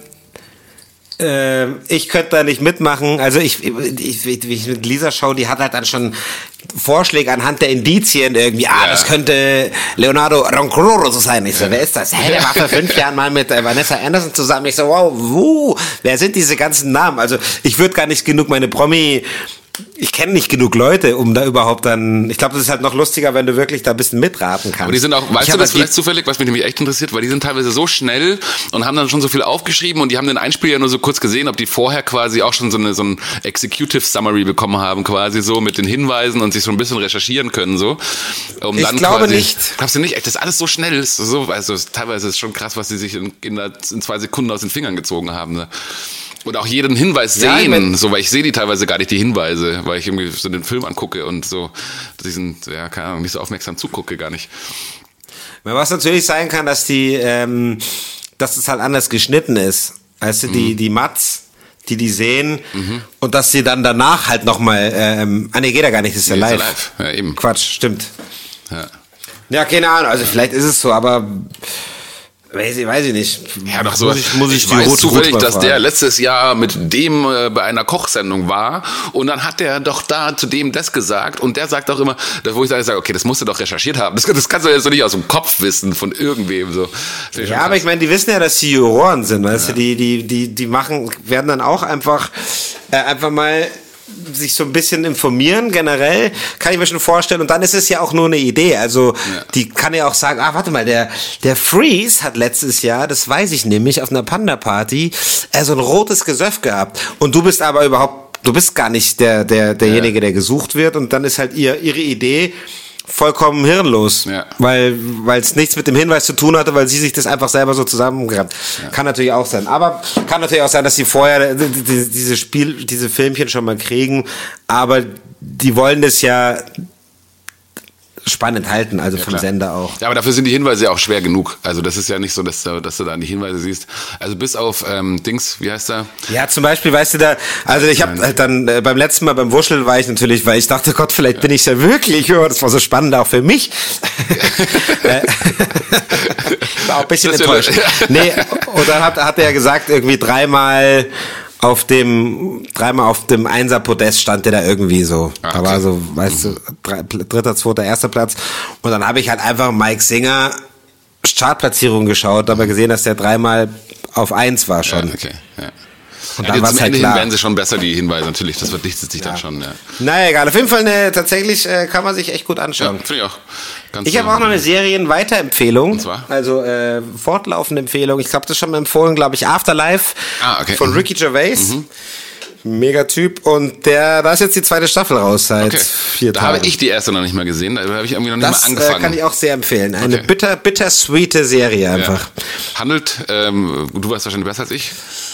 ich könnte da nicht mitmachen. Also wie ich mit Lisa schaue, die hat halt dann schon Vorschläge anhand der Indizien irgendwie. Das könnte Leonardo Roncroro so sein. Ich so, wer ist das? Hey, der war vor 5 Jahren mal mit Vanessa Anderson zusammen. Ich so, wow, wer sind diese ganzen Namen? Also ich würde gar nicht genug ich kenne nicht genug Leute, um da überhaupt dann. Ich glaube, das ist halt noch lustiger, wenn du wirklich da ein bisschen mitraten kannst. Aber die sind auch, weißt du das vielleicht zufällig, was mich nämlich echt interessiert, weil die sind teilweise so schnell und haben dann schon so viel aufgeschrieben und die haben den Einspieler ja nur so kurz gesehen, ob die vorher quasi auch schon so ein Executive Summary bekommen haben, quasi so mit den Hinweisen und sich so ein bisschen recherchieren können, so. Ich glaube nicht. Glaubst du nicht? Echt, das ist alles so schnell. Also teilweise ist es schon krass, was sie sich in 2 Sekunden aus den Fingern gezogen haben. Ne? Und auch jeden Hinweis Ja, sehen, ich mein- so, weil ich sehe die teilweise gar nicht, die Hinweise, weil ich irgendwie so den Film angucke und so, keine Ahnung, nicht so aufmerksam zugucke, gar nicht. Was natürlich sein kann, dass dass es halt anders geschnitten ist. Weißt du, die Mats, die sehen und dass sie dann danach halt nochmal, nee, geht ja gar nicht, das ist ja Nee, ist ja live. live. Ja, eben. Quatsch, stimmt. Ja. Ja, keine Ahnung, also vielleicht ist es so, aber weiß ich nicht. Ja, doch so. Muss ich die weiß Ruth zufällig, mal dass fragen. der letztes Jahr mit dem bei einer Kochsendung war und dann hat der doch da zu dem das gesagt und der sagt auch immer, wo ich sage, okay, das musst du doch recherchiert haben. Das kannst du jetzt so nicht aus dem Kopf wissen von irgendwem so. Ja, aber ich meine, die wissen ja, dass sie Juroren sind, weißt du, die werden dann auch einfach mal sich so ein bisschen informieren, generell, kann ich mir schon vorstellen. Und dann ist es ja auch nur eine Idee. Also, die kann ja auch sagen, warte mal, der Freeze hat letztes Jahr, das weiß ich nämlich, auf einer Panda-Party, so ein rotes Gesöff gehabt. Und du bist aber du bist gar nicht derjenige, der gesucht wird. Und dann ist halt ihre Idee vollkommen hirnlos, weil es nichts mit dem Hinweis zu tun hatte, weil sie sich das einfach selber so zusammengerammt. Ja. Kann natürlich auch sein. Aber kann natürlich auch sein, dass sie vorher diese Filmchen schon mal kriegen, aber die wollen das ja spannend halten, also vom Sender auch. Ja, aber dafür sind die Hinweise ja auch schwer genug. Also das ist ja nicht so, dass du da die Hinweise siehst. Also bis auf Dings, wie heißt der? Ja, zum Beispiel, weißt du da, also ich habe halt dann beim letzten Mal beim Wuscheln war ich natürlich, weil ich dachte, Gott, vielleicht bin ich ja wirklich, das war so spannend auch für mich. War auch ein bisschen enttäuscht. Nee, und dann hat er ja gesagt, irgendwie dreimal auf dem Einser-Podest stand der da irgendwie so. Okay. Da war so, weißt du, 3., 2., 1. Platz. Und dann habe ich halt einfach Mike Singer Chartplatzierung geschaut, aber gesehen, dass der 3-mal auf 1 war schon. Ja, okay, ja. Und dann war es halt klar. Werden sie schon besser, die Hinweise, natürlich. Das verdichtet sich dann schon, ja. Naja, egal. Auf jeden Fall tatsächlich kann man sich echt gut anschauen. Ja, finde ich auch. Ich habe auch noch eine Serienweiterempfehlung. Und zwar? Also fortlaufende Empfehlung. Ich habe das schon mal empfohlen, glaube ich, Afterlife okay. von Ricky Gervais. Mega Typ. Und da ist jetzt die 2. Staffel raus seit 4 Tagen. Da habe ich die erste noch nicht mal gesehen. Da habe ich irgendwie noch nicht mal angefangen. Das kann ich auch sehr empfehlen. Eine bittersweete Serie einfach. Ja. Handelt, du weißt wahrscheinlich besser als ich.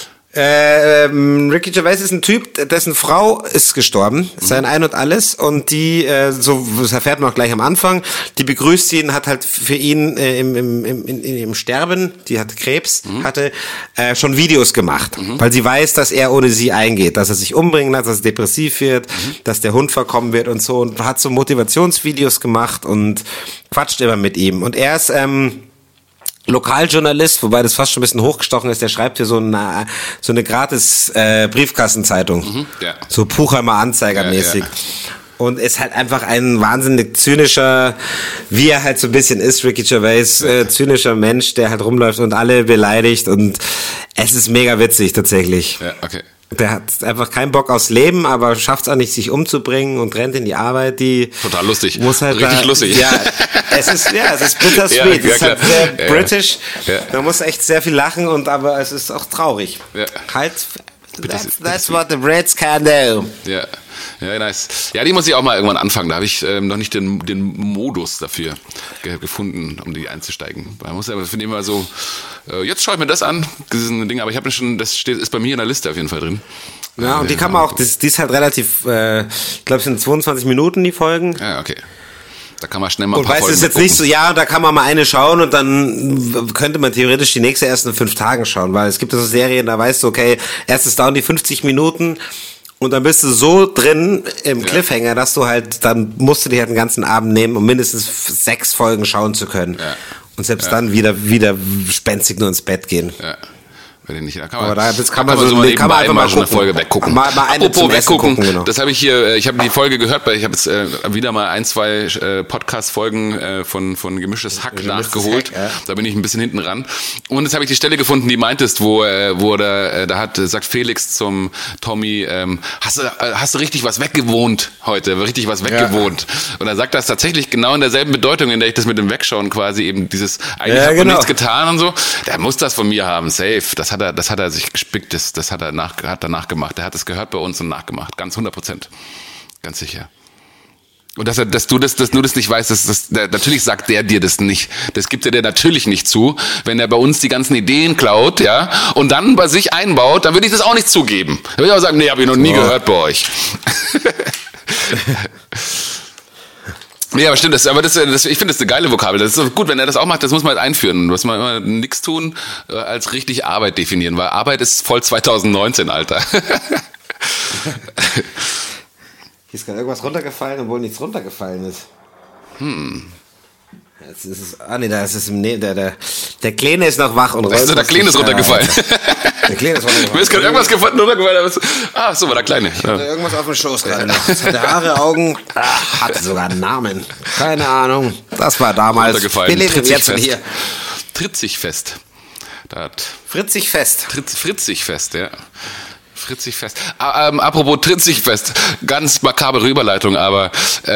Ricky Gervais ist ein Typ, dessen Frau ist gestorben, sein Ein und Alles, und die, das erfährt man auch gleich am Anfang, die begrüßt ihn, hat halt für ihn im Sterben, die hatte Krebs, hatte schon Videos gemacht, weil sie weiß, dass er ohne sie eingeht, dass er sich umbringen lässt, dass er depressiv wird, dass der Hund verkommen wird und so, und hat so Motivationsvideos gemacht und quatscht immer mit ihm. Und er ist Lokaljournalist, wobei das fast schon ein bisschen hochgestochen ist, der schreibt hier so eine gratis Briefkastenzeitung. So Puchheimer Anzeiger-mäßig. Ja. Und ist halt einfach ein wahnsinnig zynischer, wie er halt so ein bisschen ist, Ricky Gervais, zynischer Mensch, der halt rumläuft und alle beleidigt, und es ist mega witzig tatsächlich. Ja, okay. Der hat einfach keinen Bock aufs Leben, aber schafft es auch nicht, sich umzubringen, und rennt in die Arbeit, die total lustig. Muss halt richtig lustig. Ja, es ist bittersweet. Es ist halt sehr British. Ja. Man muss echt sehr viel lachen, aber es ist auch traurig. Ja. Halt, that's what the Brits can do. Ja. Ja, nice. Ja, die muss ich auch mal irgendwann anfangen. Da habe ich noch nicht den Modus dafür gefunden, um die einzusteigen. Man muss ja, finde ich immer so, jetzt schaue ich mir das an, diese Dinge, aber ich habe schon, ist bei mir in der Liste auf jeden Fall drin. Ja, und die kann man auch, die ist halt relativ, ich glaube, es sind 22 Minuten, die Folgen. Ja, okay. Da kann man schnell mal ein paar Folgen gucken. Und weißt du, ist jetzt nicht so, ja, da kann man mal eine schauen und dann könnte man theoretisch die nächste erst in 5 Tagen schauen, weil es gibt so Serien, da weißt du, okay, erstes dauern die 50 Minuten, und dann bist du so drin im Cliffhanger, dass du halt, dann musst du dir halt den ganzen Abend nehmen, um mindestens 6 Folgen schauen zu können. Ja. Und selbst dann wieder spenstig nur ins Bett gehen. Ja. Nicht. Da kann man einfach mal eine Folge weggucken. Mal eine Apropos weggucken, genau. Das habe ich hier, ich habe die Folge gehört, weil ich habe jetzt wieder mal 1, 2 Podcast-Folgen von Gemischtes Hack nachgeholt. Hack, ja. Da bin ich ein bisschen hinten ran. Und jetzt habe ich die Stelle gefunden, die meintest, wo sagt Felix zum Tommy, hast du richtig was weggewohnt heute, richtig was weggewohnt. Und er sagt das tatsächlich genau in derselben Bedeutung, in der ich das mit dem Wegschauen quasi eben dieses, eigentlich hat man nichts getan und so. Der muss das von mir haben, safe. Das hat er sich gespickt, das hat er danach gemacht. Er hat es gehört bei uns und nachgemacht. Ganz 100%. Ganz sicher. Und dass du das nicht weißt, natürlich sagt der dir das nicht. Das gibt er dir natürlich nicht zu. Wenn er bei uns die ganzen Ideen klaut, ja, und dann bei sich einbaut, dann würde ich das auch nicht zugeben. Dann würde ich auch sagen, nee, habe ich noch nie gehört bei euch. Nee, aber stimmt, ich finde das eine geile Vokabel. Das ist gut, wenn er das auch macht, das muss man halt einführen. Muss man immer nichts tun, als richtig Arbeit definieren, weil Arbeit ist voll 2019, Alter. Hier ist gerade irgendwas runtergefallen, obwohl nichts runtergefallen ist. Jetzt ist es, da ist es der Kleine ist noch wach und rollt. Der Kleine ist runtergefallen. Der Kleine ist runtergefallen. Mir ist gerade irgendwas runtergefallen. So war der Kleine. Ich hatte irgendwas auf dem Schoß gerade noch. Das hatte Haare, Augen, hatte sogar einen Namen. Keine Ahnung. Das war damals. Wir leben jetzt hier. Tritt-sich-fest. Fritzig-fest. Fritzig-fest, ja. Fritzig-fest. Apropos Tritzig-fest, ganz makabere Überleitung, aber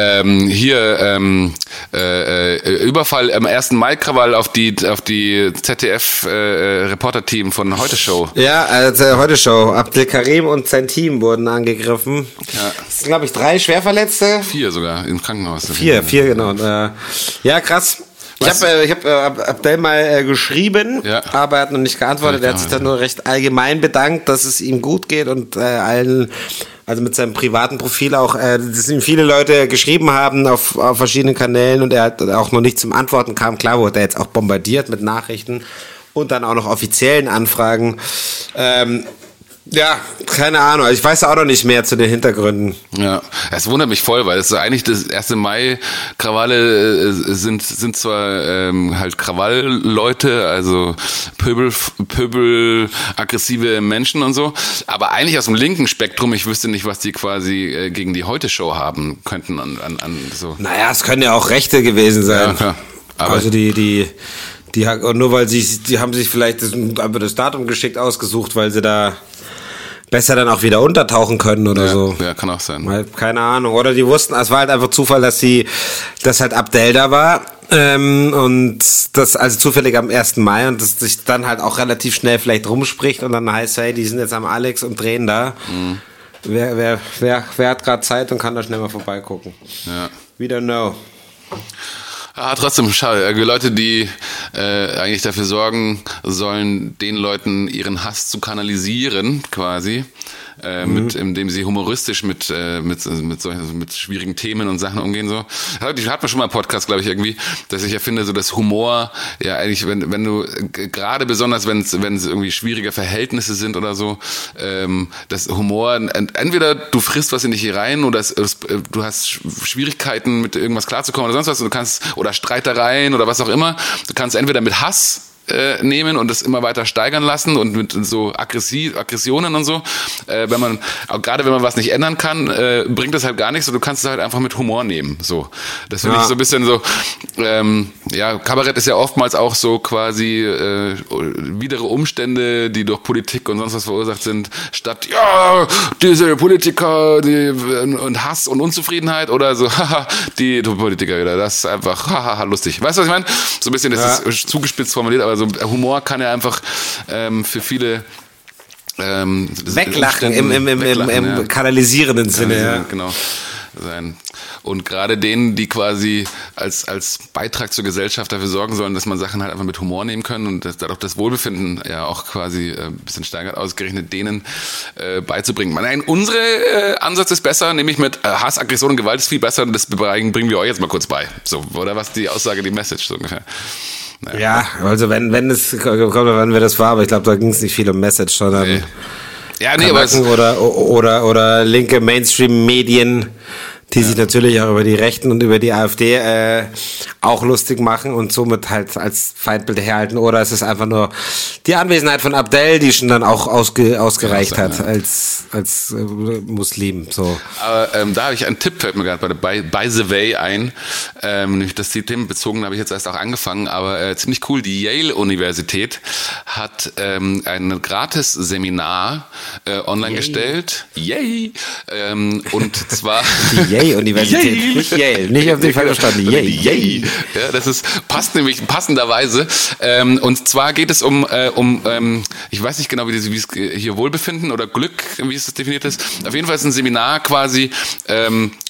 Überfall am 1. Mai-Krawall auf die ZDF-Reporter-Team von Heute Show. Ja, also Heute Show. Abdel Karim und sein Team wurden angegriffen. Ja. Das sind, glaube ich, 3 Schwerverletzte. 4 sogar im Krankenhaus. 4, genau. Ja, krass. Ich hab Abdel mal geschrieben, ja, aber er hat noch nicht geantwortet. Er hat sich dann nur recht allgemein bedankt, dass es ihm gut geht und allen, also mit seinem privaten Profil auch, dass ihm viele Leute geschrieben haben auf verschiedenen Kanälen und er hat auch noch nicht zum Antworten kam. Klar wurde er jetzt auch bombardiert mit Nachrichten und dann auch noch offiziellen Anfragen. Ja, keine Ahnung. Ich weiß auch noch nicht mehr zu den Hintergründen. Ja, es wundert mich voll, weil es eigentlich das 1. Mai-Krawalle sind zwar halt Krawallleute, also Pöbel, aggressive Menschen und so, aber eigentlich aus dem linken Spektrum, ich wüsste nicht, was die quasi gegen die Heute-Show haben könnten an so. Naja, es können ja auch Rechte gewesen sein. Ja, klar. Aber also die nur weil die haben sich vielleicht das Datum geschickt ausgesucht, weil sie da besser dann auch wieder untertauchen können oder so. Ja, kann auch sein. Weil, keine Ahnung. Oder die wussten, es war halt einfach Zufall, dass halt Abdel da war. Und das also zufällig am 1. Mai und das sich dann halt auch relativ schnell vielleicht rumspricht und dann heißt, hey, die sind jetzt am Alex und drehen da. Mhm. Wer hat gerade Zeit und kann da schnell mal vorbeigucken? Ja. We don't know. Ah, trotzdem, schade. Leute, die eigentlich dafür sorgen sollen, den Leuten ihren Hass zu kanalisieren, quasi, indem sie humoristisch mit schwierigen Themen und Sachen umgehen, so. Ich hatte schon mal einen Podcast, glaube ich, irgendwie, dass ich ja finde, so dass Humor, ja eigentlich, wenn du, gerade besonders, wenn es irgendwie schwierige Verhältnisse sind oder so, dass Humor, entweder du frisst was in dich hier rein oder du hast Schwierigkeiten mit irgendwas klarzukommen oder sonst was, du kannst, oder Streitereien oder was auch immer, du kannst entweder mit Hass nehmen und das immer weiter steigern lassen und mit so Aggressionen und so, gerade wenn man was nicht ändern kann, bringt das halt gar nichts, so du kannst es halt einfach mit Humor nehmen, so. Das finde ich so ein bisschen so, Kabarett ist ja oftmals auch so quasi widere Umstände, die durch Politik und sonst was verursacht sind, statt, ja, diese Politiker, und Hass und Unzufriedenheit oder so, haha, die Politiker wieder, das ist einfach, haha, lustig. Weißt du, was ich meine? So ein bisschen, das ist zugespitzt formuliert, aber so Humor kann ja einfach für viele weglachen im kanalisierenden Sinne, ja. Genau. Sein. Und gerade denen, die quasi als Beitrag zur Gesellschaft dafür sorgen sollen, dass man Sachen halt einfach mit Humor nehmen können und dass dadurch das Wohlbefinden ja auch quasi ein bisschen steigert, ausgerechnet denen beizubringen. Nein, unsere Ansatz ist besser, nämlich mit Hass, Aggression und Gewalt ist viel besser und das bringen wir euch jetzt mal kurz bei. So, oder was die Aussage, die Message so ungefähr. Naja. Ja, also wenn wir das war, aber ich glaube, da ging es nicht viel um Message, sondern nee. Ja, nee, aber oder linke Mainstream-Medien, die sich natürlich auch über die Rechten und über die AfD auch lustig machen und somit halt als Feindbild herhalten. Oder es ist einfach nur die Anwesenheit von Abdel, die schon dann auch ausgereicht hat als Muslim. So. Aber da habe ich einen Tipp, fällt mir gerade by the way ein. Nämlich das themenbezogen habe ich jetzt erst auch angefangen, aber ziemlich cool. Die Yale-Universität hat ein Gratis-Seminar online gestellt. Yay! Und zwar die Yale-Universität, nicht Yale, nicht auf den Fall verstanden. Yay. Ja, das passt nämlich passenderweise. Und zwar geht es um ich weiß nicht genau, wie es hier Wohlbefinden oder Glück, wie es das definiert ist. Auf jeden Fall ist ein Seminar quasi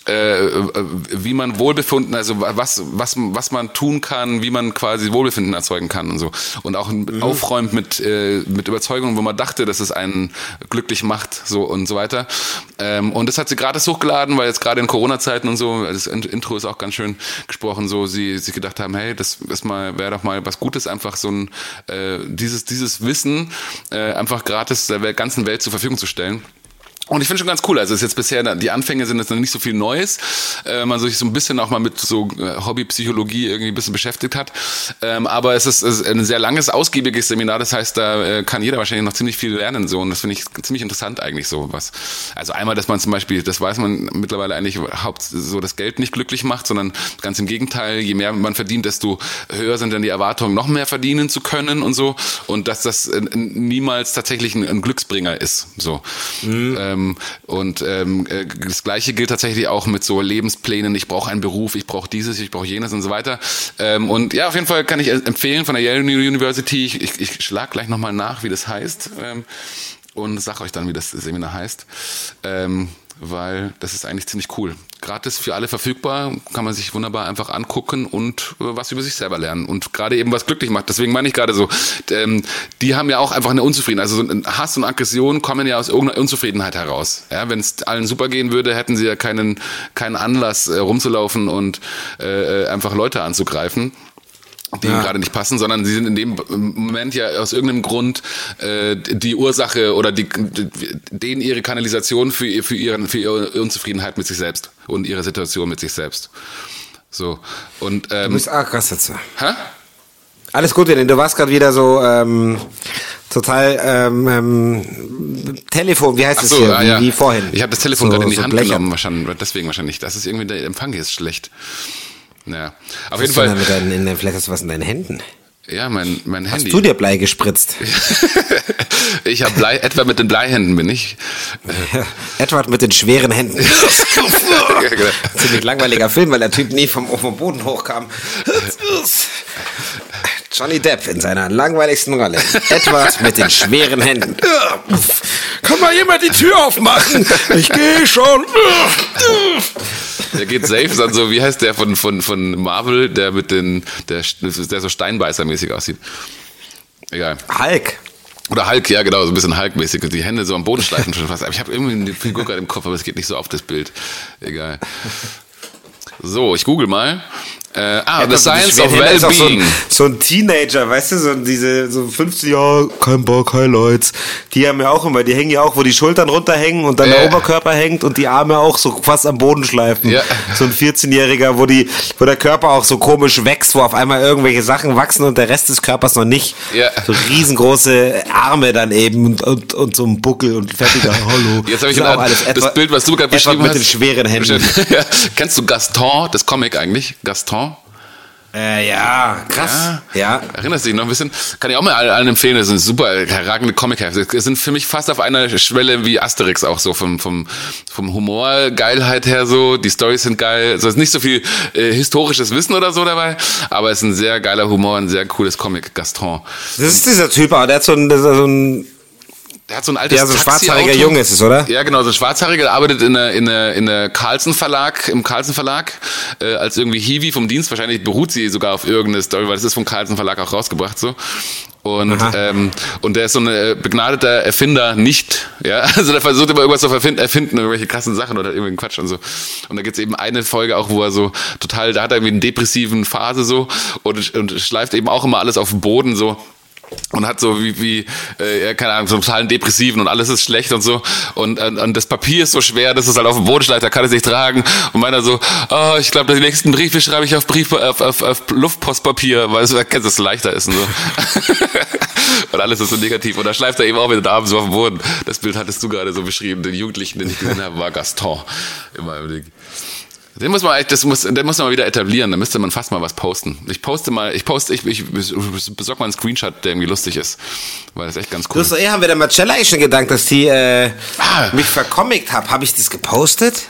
wie man Wohlbefinden, also was man tun kann, wie man quasi Wohlbefinden erzeugen kann und so. Und auch aufräumt mit Überzeugungen, wo man dachte, dass es einen glücklich macht, so und so weiter. Und das hat sie gratis hochgeladen, weil jetzt gerade in Corona-Zeiten und so, das Intro ist auch ganz schön gesprochen, so sie gedacht haben, hey, das wäre doch mal was Gutes, einfach so ein dieses Wissen einfach gratis der ganzen Welt zur Verfügung zu stellen. Und ich finde schon ganz cool, also es ist jetzt bisher, die Anfänge sind jetzt noch nicht so viel Neues, man sich so ein bisschen auch mal mit so Hobbypsychologie irgendwie ein bisschen beschäftigt hat, aber es ist ein sehr langes, ausgiebiges Seminar, das heißt, da kann jeder wahrscheinlich noch ziemlich viel lernen, so, und das finde ich ziemlich interessant eigentlich so, was, also einmal, dass man zum Beispiel, das weiß man mittlerweile eigentlich so, das Geld nicht glücklich macht, sondern ganz im Gegenteil, je mehr man verdient, desto höher sind dann die Erwartungen, noch mehr verdienen zu können und so, und dass das niemals tatsächlich ein Glücksbringer ist, so. Und das Gleiche gilt tatsächlich auch mit so Lebensplänen. Ich brauche einen Beruf, ich brauche dieses, ich brauche jenes und so weiter. Und ja, auf jeden Fall kann ich empfehlen von der Yale University. Ich schlage gleich nochmal nach, wie das heißt, und sag euch dann, wie das Seminar heißt, weil das ist eigentlich ziemlich cool. Gratis für alle verfügbar, kann man sich wunderbar einfach angucken und was über sich selber lernen und gerade eben was glücklich macht. Deswegen meine ich gerade so, die haben ja auch einfach eine Unzufriedenheit. Also so Hass und Aggression kommen ja aus irgendeiner Unzufriedenheit heraus. Ja, wenn es allen super gehen würde, hätten sie ja keinen Anlass rumzulaufen und einfach Leute anzugreifen, die gerade nicht passen, sondern sie sind in dem Moment ja aus irgendeinem Grund die Ursache oder denen ihre Kanalisation für ihre Unzufriedenheit mit sich selbst und ihre Situation mit sich selbst. So. Und du bist krass dazu. Hä? Alles gut, du warst gerade wieder so total Telefon, wie heißt es hier? Wie vorhin. Ich habe das Telefon gerade in die Hand genommen, deswegen wahrscheinlich. Das ist irgendwie, der Empfang hier ist schlecht. Ja, auf jeden Fall. Vielleicht hast du was in deinen Händen. Ja, mein Handy. Hast du dir Blei gespritzt? Ich habe Blei, etwa mit den Bleihänden bin ich. Edward mit den schweren Händen. Ja, genau. Ziemlich langweiliger Film, weil der Typ nie vom Boden hochkam. Johnny Depp in seiner langweiligsten Rolle. Edward mit den schweren Händen. Kann mal jemand die Tür aufmachen? Ich gehe schon. Der geht safe dann so, wie heißt der von Marvel, der so Steinbeißer-mäßig aussieht. Egal. Hulk. Oder Hulk, ja genau, so ein bisschen Hulk-mäßig. Die Hände so am Boden schleifen schon fast. Aber ich habe irgendwie eine Figur gerade im Kopf, aber es geht nicht so auf das Bild. Egal. So, ich google mal. The Science of Wellbeing. So ein Teenager, weißt du, so 15 Jahre, kein Bock, Highlights. Die haben ja auch immer, die hängen ja auch, wo die Schultern runterhängen und dann der Oberkörper hängt und die Arme auch so fast am Boden schleifen. Ja. So ein 14-Jähriger, wo der Körper auch so komisch wächst, wo auf einmal irgendwelche Sachen wachsen und der Rest des Körpers noch nicht. Ja. So riesengroße Arme dann eben und so ein Buckel und fertiger Hallo. Jetzt habe ich das Bild, was du gerade beschrieben hast. Mit den schweren Händen. Ja. Kennst du Gaston, das Comic eigentlich? Gaston? Ja, krass. Ja. Erinnerst du dich noch ein bisschen? Kann ich auch mal allen empfehlen, das sind super herragende Comic-Hefte. Es sind für mich fast auf einer Schwelle wie Asterix auch so vom Humor, Geilheit her so. Die Storys sind geil. Also es ist nicht so viel historisches Wissen oder so dabei, aber es ist ein sehr geiler Humor, ein sehr cooles Comic, Gaston. Das ist dieser Typ, der hat so ein der hat so ein altes so ein schwarzhaariger Junge ist es, oder? Ja, genau, so ein schwarzhaariger, der arbeitet im Carlsen Verlag, als irgendwie Hiwi vom Dienst. Wahrscheinlich beruht sie sogar auf irgendeine Story, weil das ist vom Carlsen Verlag auch rausgebracht, so. Und der ist so ein begnadeter Erfinder nicht, ja. Also der versucht immer irgendwas zu erfinden, irgendwelche krassen Sachen oder irgendwelchen Quatsch und so. Und da gibt's eben eine Folge auch, wo er so total, da hat er irgendwie eine depressiven Phase so und schleift eben auch immer alles auf den Boden so. Und hat so keine Ahnung, so einen totalen Depressiven und alles ist schlecht und so. Und das Papier ist so schwer, dass es halt auf dem Boden schleicht, da kann es nicht tragen. Und meiner so, ich glaube, die nächsten Briefe schreibe ich auf Luftpostpapier, weil es kennst, dass es leichter ist und so. Und alles ist so negativ. Und da schleift er eben auch mit den Armen so auf dem Boden. Das Bild hattest du gerade so beschrieben. Den Jugendlichen, den ich gesehen habe, war Gaston. Immer im Ding. Den muss man mal wieder etablieren, da müsste man fast mal was posten. Ich besorge mal einen Screenshot, der irgendwie lustig ist, weil das ist echt ganz cool. Du hast haben wir der Marcella eigentlich schon gedankt, dass die mich vercomict hat. Habe ich das gepostet?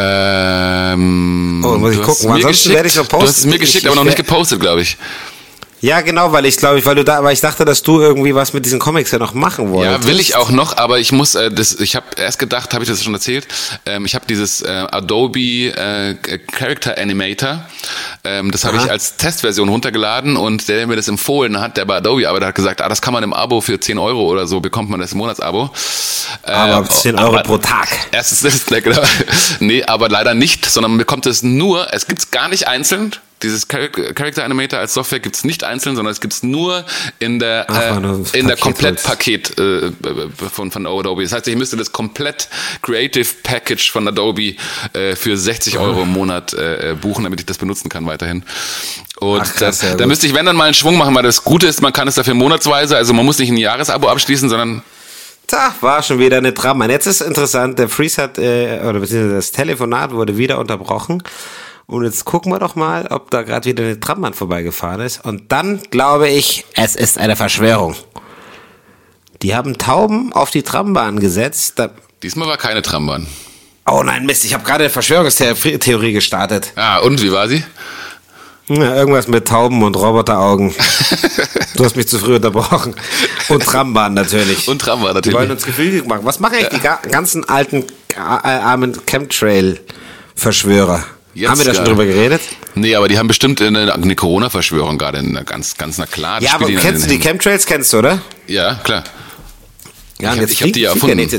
Muss ich gucken. Ansonsten werde ich noch posten. Du hast es mir geschickt, aber noch nicht gepostet, glaube ich. Ja, genau, weil ich dachte, dass du irgendwie was mit diesen Comics ja noch machen wolltest. Ja, will ich auch noch, aber ich muss, ich habe erst gedacht, habe ich das schon erzählt, ich habe dieses Adobe Character Animator, das habe ich als Testversion runtergeladen und der mir das empfohlen hat, der bei Adobe arbeitet, hat gesagt, das kann man im Abo für 10 € oder so, bekommt man das im Monatsabo. Aber 10 € pro Tag. Erstes ist, genau. Nee, aber leider nicht, sondern man bekommt es nur, es gibt's gar nicht einzeln. Dieses Character Animator als Software gibt's nicht einzeln, sondern es gibt's nur in der Komplettpaket von Adobe. Das heißt, ich müsste das komplett Creative Package von Adobe für 60 € im Monat buchen, damit ich das benutzen kann weiterhin. Und da müsste ich, wenn dann mal einen Schwung machen, weil das Gute ist, man kann es dafür monatsweise, also man muss nicht ein Jahresabo abschließen, sondern war schon wieder eine Drama. Jetzt ist interessant, der Freeze hat, oder beziehungsweise das Telefonat wurde wieder unterbrochen. Und jetzt gucken wir doch mal, ob da gerade wieder eine Trambahn vorbeigefahren ist. Und dann glaube ich, es ist eine Verschwörung. Die haben Tauben auf die Trambahn gesetzt. Diesmal war keine Trambahn. Oh nein, Mist, ich habe gerade eine Verschwörungstheorie gestartet. Ah, und wie war sie? Ja, irgendwas mit Tauben und Roboteraugen. Du hast mich zu früh unterbrochen. Und Trambahn natürlich. Die wollen uns gefügig machen. Was machen eigentlich die ganzen alten, armen Chemtrail-Verschwörer? Haben wir da schon drüber geredet? Nee, aber die haben bestimmt eine Corona-Verschwörung gerade in einer ganz klar. Ja, aber kennst du die Chemtrails, oder? Ja, klar. Ja, und ich hab die ja erfunden.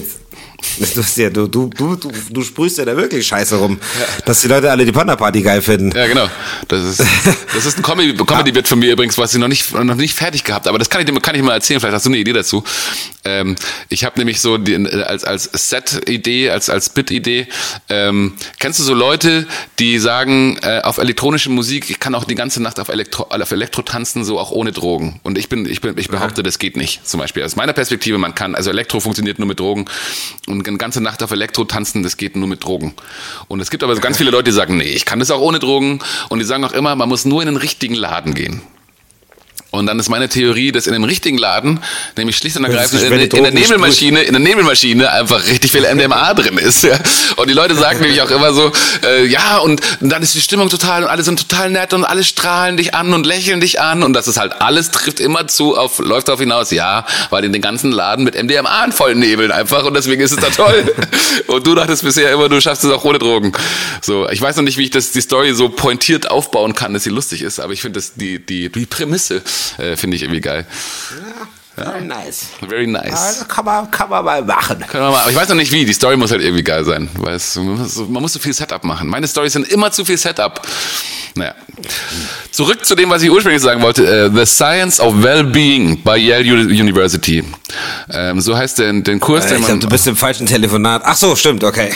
Du sprühst ja da wirklich Scheiße rum, dass die Leute alle die Panda-Party geil finden. Ja, genau. Das ist ein Comedy-Bit von mir übrigens, was ich noch nicht fertig gehabt, aber das kann ich mal erzählen, vielleicht hast du eine Idee dazu. Ich habe nämlich so als Set-Idee, als Bit-Idee, kennst du so Leute, die sagen, auf elektronische Musik, ich kann auch die ganze Nacht auf Elektro tanzen, so auch ohne Drogen. Und ich behaupte, das geht nicht, zum Beispiel. Aus meiner Perspektive, man kann, also Elektro funktioniert nur mit Drogen. Und eine ganze Nacht auf Elektro tanzen, das geht nur mit Drogen. Und es gibt aber so ganz viele Leute, die sagen, nee, ich kann das auch ohne Drogen. Und die sagen auch immer, man muss nur in den richtigen Laden gehen. Und dann ist meine Theorie, dass in dem richtigen Laden, nämlich schlicht und ergreifend in der Nebelmaschine einfach richtig viel MDMA drin ist. Ja. Und die Leute sagen nämlich auch immer so, ja, und dann ist die Stimmung total, und alle sind total nett und alle strahlen dich an und lächeln dich an. Und das ist halt alles, trifft immer läuft darauf hinaus, ja, weil in den ganzen Laden mit MDMA in vollen Nebeln einfach und deswegen ist es da toll. Und du dachtest bisher immer, du schaffst es auch ohne Drogen. So, ich weiß noch nicht, wie ich die Story so pointiert aufbauen kann, dass sie lustig ist, aber ich finde die Prämisse finde ich irgendwie geil. Ja, very nice. Very nice. Also kann man mal machen. Aber ich weiß noch nicht wie, die Story muss halt irgendwie geil sein, weil man muss so viel Setup machen. Meine Storys sind immer zu viel Setup. Naja. Zurück zu dem, was ich ursprünglich sagen wollte. The Science of Wellbeing bei Yale University. So heißt den Kurs, ich glaub, du bist im falschen Telefonat. Ach so, stimmt, okay.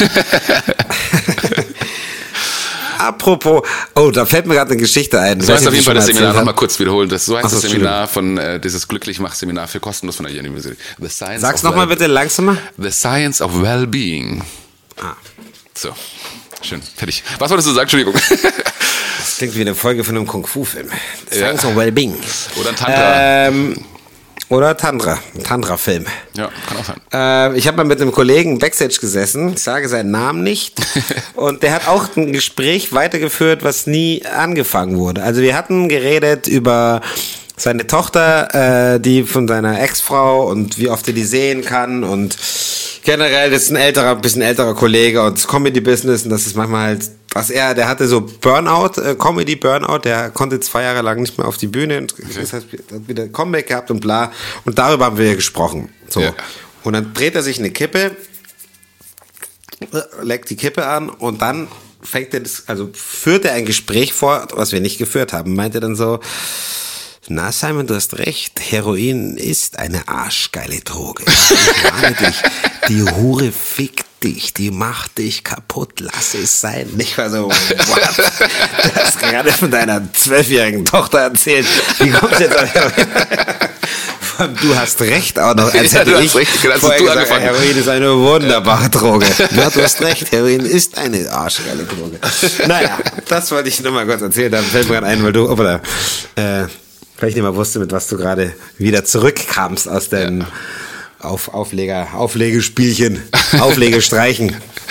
Apropos, da fällt mir gerade eine Geschichte ein. Du hast auf jeden Fall das Seminar nochmal kurz wiederholen. So heißt das Seminar von dieses Glücklich-Mach-Seminar für kostenlos von der University. Sag's nochmal bitte langsamer. The Science of Wellbeing. So, schön, fertig. Was wolltest du sagen? Entschuldigung. Das klingt wie eine Folge von einem Kung-Fu-Film. Science of Wellbeing. Oder ein Tantra. Oder Tantra-Film. Ja, kann auch sein. Ich habe mal mit einem Kollegen Backstage gesessen, ich sage seinen Namen nicht, und der hat auch ein Gespräch weitergeführt, was nie angefangen wurde. Also wir hatten geredet über seine Tochter, die von seiner Ex-Frau und wie oft er die sehen kann und generell, das ist ein bisschen älterer Kollege und das Comedy-Business und das ist manchmal halt, der hatte so Comedy-Burnout, der konnte 2 Jahre lang nicht mehr auf die Bühne und das heißt, hat wieder Comeback gehabt und bla und darüber haben wir ja gesprochen. So. Ja. Und dann dreht er sich eine Kippe, leckt die Kippe an und dann führt er ein Gespräch vor, was wir nicht geführt haben, meinte dann so, na Simon, du hast recht, Heroin ist eine arschgeile Droge. Ich warne dich, die Hure fickt dich, die macht dich kaputt, lass es sein. Ich war so, what? Du hast gerade von deiner 12-jährigen Tochter erzählt, wie kommst du jetzt auf Heroin? Du hast recht auch noch, als hätte ich vorher gesagt, Heroin ist eine wunderbare Droge. Ja, du hast recht, Heroin ist eine arschgeile Droge. Naja, das wollte ich nur mal kurz erzählen, da fällt mir gerade ein, weil du, vielleicht nicht mal wusste, mit was du gerade wieder zurückkamst aus den Auflegespielchen, Auflegestreichen.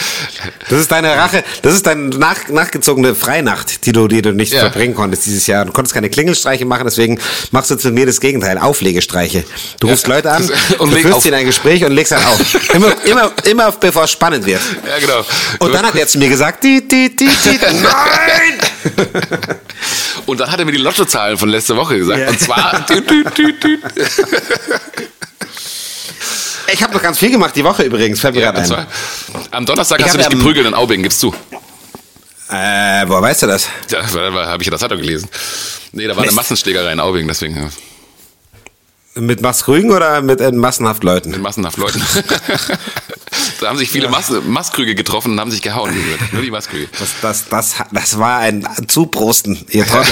Das ist deine Rache, das ist deine nachgezogene Freinacht, die du nicht verbringen konntest dieses Jahr. Du konntest keine Klingelstreiche machen, deswegen machst du zu mir das Gegenteil, Auflegestreiche. Du rufst Leute an, du führst sie in ein Gespräch und legst dann auf. Immer bevor es spannend wird. Ja, genau. Und dann hat er zu mir gesagt, nein! Und dann hat er mir die Lottozahlen von letzter Woche gesagt. Ja. Und zwar... Ich habe noch ganz viel gemacht die Woche übrigens, fällt mir gerade ein. Am Donnerstag hast du dich geprügelt in Aubing, gibst du. Woher weißt du das? Ja, habe ich in der Zeitung gelesen. Nee, da war eine Massenschlägerei in Aubing, deswegen... Mit Maskrügen oder mit massenhaft Leuten? Mit massenhaft Leuten. Da haben sich viele Maskrüge getroffen und haben sich gehauen. Nur die Maskrüge. Das war ein Zuprosten, ihr Trottel.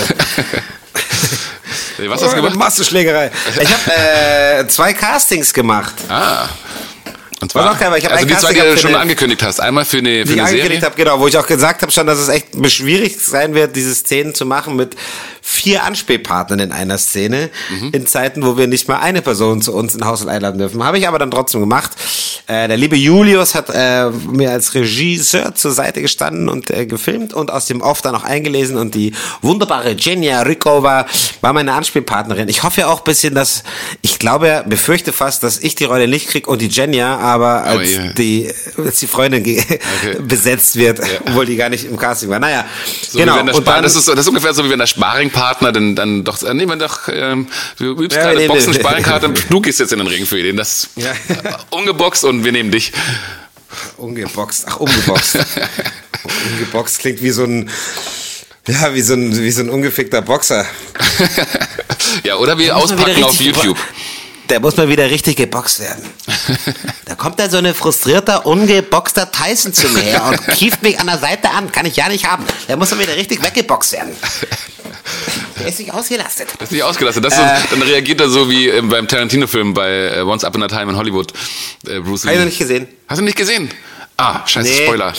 Was hast du gemacht? Massenschlägerei. Ich habe 2 Castings gemacht. Ah. Und zwar, auch geil, weil ich also die 2, die du schon angekündigt hast. Einmal für eine Serie. Genau, wo ich auch gesagt habe schon, dass es echt schwierig sein wird, diese Szenen zu machen mit 4 Anspielpartnern in einer Szene, in Zeiten, wo wir nicht mal eine Person zu uns in Haushalt einladen dürfen. Habe ich aber dann trotzdem gemacht. Der liebe Julius hat mir als Regisseur zur Seite gestanden und gefilmt und aus dem Off dann auch eingelesen und die wunderbare Genia Rykova war meine Anspielpartnerin. Ich hoffe ja auch ein bisschen, befürchte fast, dass ich die Rolle nicht kriege und die Genia, aber als die Freundin besetzt wird, obwohl die gar nicht im Casting war. Naja, so genau. Das ist ungefähr so, wie wenn der Sparringpartner dann doch, du übst gerade Boxen, Sparringkarte, du gehst jetzt in den Ring für ihn. Das umgeboxt und wir nehmen dich. Umgeboxt. Umgeboxt klingt wie so ein ungefickter Boxer. Ja, oder wir auspacken auf YouTube. Der muss mal wieder richtig geboxt werden. Da kommt da so ein frustrierter, ungeboxter Tyson zu mir her und kieft mich an der Seite an. Kann ich ja nicht haben. Der muss mal wieder richtig weggeboxt werden. Der ist nicht ausgelastet. Dann reagiert er so wie beim Tarantino-Film bei Once Upon a Time in Hollywood. Bruce Lee. Habe ich noch nicht gesehen. Hast du nicht gesehen? Ah, scheiße, nee. Spoiler.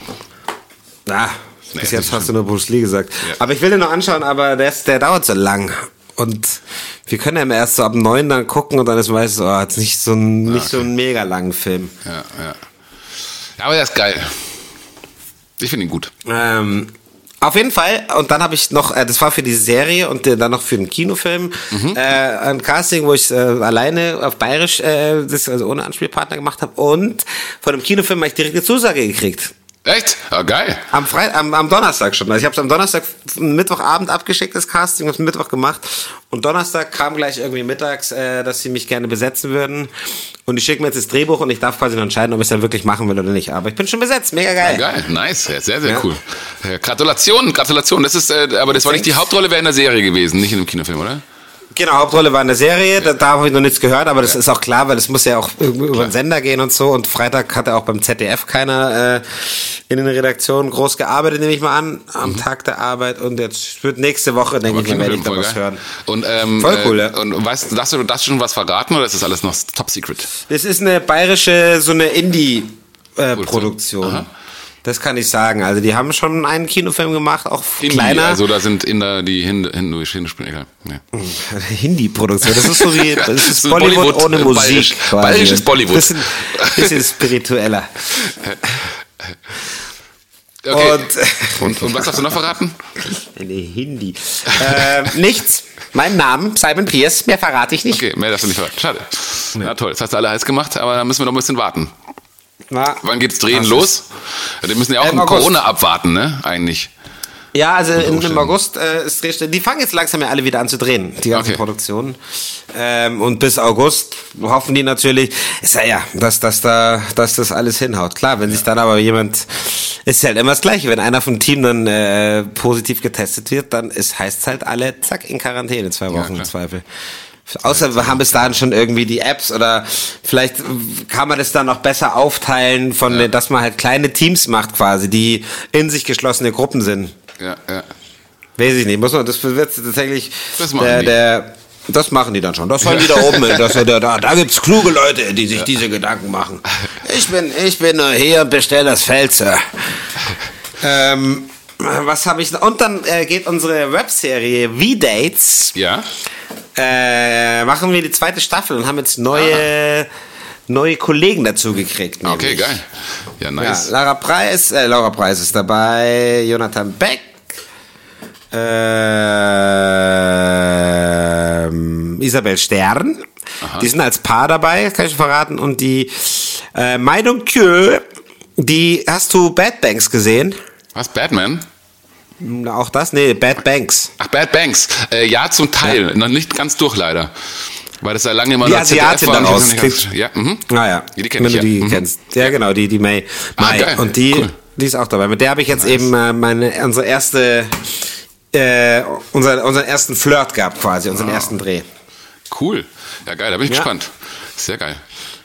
Bis jetzt hast du nur Bruce Lee gesagt. Ja. Aber ich will den noch anschauen, aber der dauert so lang. Und wir können ja immer erst so ab 9 dann gucken und dann ist meistens hat's nicht so einen mega langen Film. Ja. Aber der ist geil. Ich finde ihn gut. Auf jeden Fall. Und dann habe ich noch, das war für die Serie und dann noch für den Kinofilm, ein Casting, wo ich alleine auf Bayerisch, also ohne Anspielpartner gemacht habe. Und von dem Kinofilm habe ich direkt eine Zusage gekriegt. Echt? Ah, geil. Am Donnerstag schon. Also ich habe es am Donnerstag, Mittwochabend abgeschickt, das Casting, habe es Mittwoch gemacht. Und Donnerstag kam gleich irgendwie mittags, dass sie mich gerne besetzen würden. Und die schicken mir jetzt das Drehbuch und ich darf quasi noch entscheiden, ob ich es dann wirklich machen will oder nicht. Aber ich bin schon besetzt, mega geil. Ja, geil, nice, sehr, sehr cool. Gratulation. Das ist, aber das war nicht die Hauptrolle, wäre in der Serie gewesen, nicht in einem Kinofilm, oder? Genau, Hauptrolle war in der Serie, da habe ich noch nichts gehört, aber das ist auch klar, weil es muss ja auch über den Sender gehen und so und Freitag hat ja auch beim ZDF keiner in den Redaktionen groß gearbeitet, nehme ich mal an, am Tag der Arbeit und jetzt wird nächste Woche, denke ich, werde ich da was hören. Und, voll cool, ja. Und darfst du schon was verraten oder ist das alles noch top secret? Das ist eine bayerische, so eine Indie-Produktion. Das kann ich sagen. Also die haben schon einen Kinofilm gemacht, auch kleiner. Also da sind die Hindu-Sprecher. Ja. Hindi-Produktion. Das ist so wie das ist Bollywood ohne Musik. Bayerisches Bollywood. Bisschen spiritueller. Okay. Und was hast du noch verraten? Eine Hindi. Nichts. Mein Name, Simon Pierce, mehr verrate ich nicht. Okay, mehr darfst du nicht verraten. Schade. Nee. Na toll, das hast du alle heiß gemacht, aber da müssen wir noch ein bisschen warten. Wann geht's Drehen los? Die müssen ja auch Corona abwarten, ne? Eigentlich. Ja, also im August ist Drehstelle. Die fangen jetzt langsam ja alle wieder an zu drehen, die ganzen Produktionen. Und bis August hoffen die natürlich, dass das alles hinhaut. Klar, wenn sich dann aber jemand, ist halt immer das Gleiche, wenn einer vom Team dann positiv getestet wird, dann heißt es halt alle zack in Quarantäne, 2 Wochen im Zweifel. Außer wir haben bis dahin schon irgendwie die Apps oder vielleicht kann man das dann noch besser aufteilen, dass man halt kleine Teams macht quasi, die in sich geschlossene Gruppen sind. Ja. Weiß ich nicht, das wird tatsächlich das machen die dann schon. Das wollen die da oben hin. Da gibt's kluge Leute, die sich diese Gedanken machen. Ich bin nur hier und bestelle das Pfälzer. Was habe ich noch? Und dann geht unsere Webserie V-Dates. Ja. Machen wir die 2. Staffel und haben jetzt neue neue Kollegen dazu gekriegt. Okay, nämlich. geil. Ja, nice. Ja, Laura Preis ist dabei, Jonathan Beck, Isabel Stern. Aha. Die sind als Paar dabei, kann ich verraten. Und die Mai Dong-Kyo, die, hast du Bad Banks gesehen? Was, Batman? Auch das? Nee, Bad Banks. Ach, Bad Banks. Ja, zum Teil. Ja. Noch nicht ganz durch, leider. Weil das ja lange immer die Asiatin daraus. Ja, naja, die kenn ich, wenn du die kennst. Ja, genau, die Mai. Geil. Und die, cool. Die ist auch dabei. Mit der habe ich jetzt eben unseren ersten Flirt gehabt quasi, unseren ersten Dreh. Cool. Ja, geil, da bin ich gespannt. Sehr geil.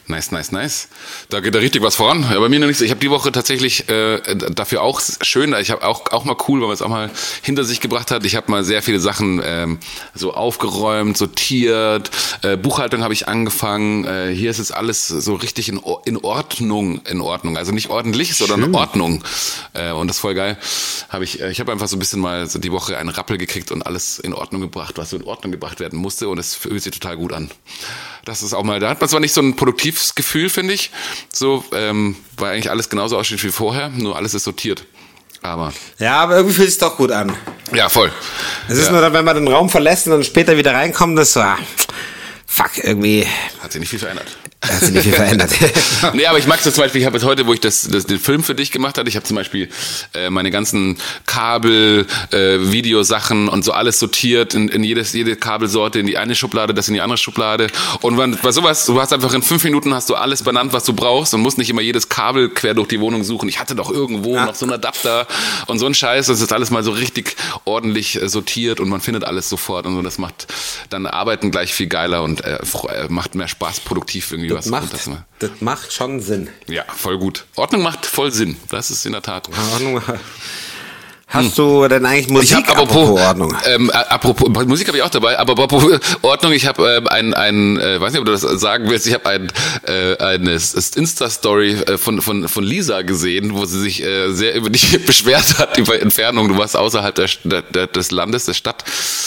Nice. Da geht da richtig was voran. Ja, bei mir noch nicht so. Ich habe die Woche tatsächlich dafür auch schön, ich habe auch mal cool, weil man es auch mal hinter sich gebracht hat. Ich habe mal sehr viele Sachen so aufgeräumt, sortiert. Buchhaltung habe ich angefangen. Hier ist jetzt alles so richtig in Ordnung. Also nicht ordentlich, sondern in Ordnung. Und das ist voll geil. Ich habe einfach so ein bisschen mal so die Woche einen Rappel gekriegt und alles in Ordnung gebracht, was so in Ordnung gebracht werden musste. Und es fühlt sich total gut an. Das ist auch mal, da hat man zwar nicht so ein produktives Gefühl, finde ich, so, weil eigentlich alles genauso aussieht wie vorher, nur alles ist sortiert. Aber irgendwie fühlt es sich doch gut an. Ja, voll. Es ist nur dann, wenn man den Raum verlässt und dann später wieder reinkommt, das so, fuck, irgendwie. Hat sich nicht viel verändert. Hat sich nicht viel verändert. Nee, aber ich mag es zum Beispiel, ich habe jetzt heute, wo ich den Film für dich gemacht habe, ich habe zum Beispiel meine ganzen Kabel, Videosachen und so alles sortiert in jede Kabelsorte in die eine Schublade, das in die andere Schublade. Und bei sowas, du hast einfach in 5 Minuten hast du alles benannt, was du brauchst und musst nicht immer jedes Kabel quer durch die Wohnung suchen. Ich hatte doch irgendwo noch so einen Adapter und so ein Scheiß. Das ist alles mal so richtig ordentlich sortiert und man findet alles sofort und so. Das macht dann Arbeiten gleich viel geiler und macht mehr Spaß, produktiv irgendwie. Das macht schon Sinn. Ja, voll gut. Ordnung macht voll Sinn. Das ist in der Tat. Ordnung. Hast du denn eigentlich Musik? Apropos Ordnung. Apropos Musik habe ich auch dabei, aber apropos Ordnung, ich habe weiß nicht, ob du das sagen willst, ich habe eine Insta-Story von Lisa gesehen, wo sie sich sehr über dich beschwert hat, über Entfernung. Du warst außerhalb des Landes, der Stadt,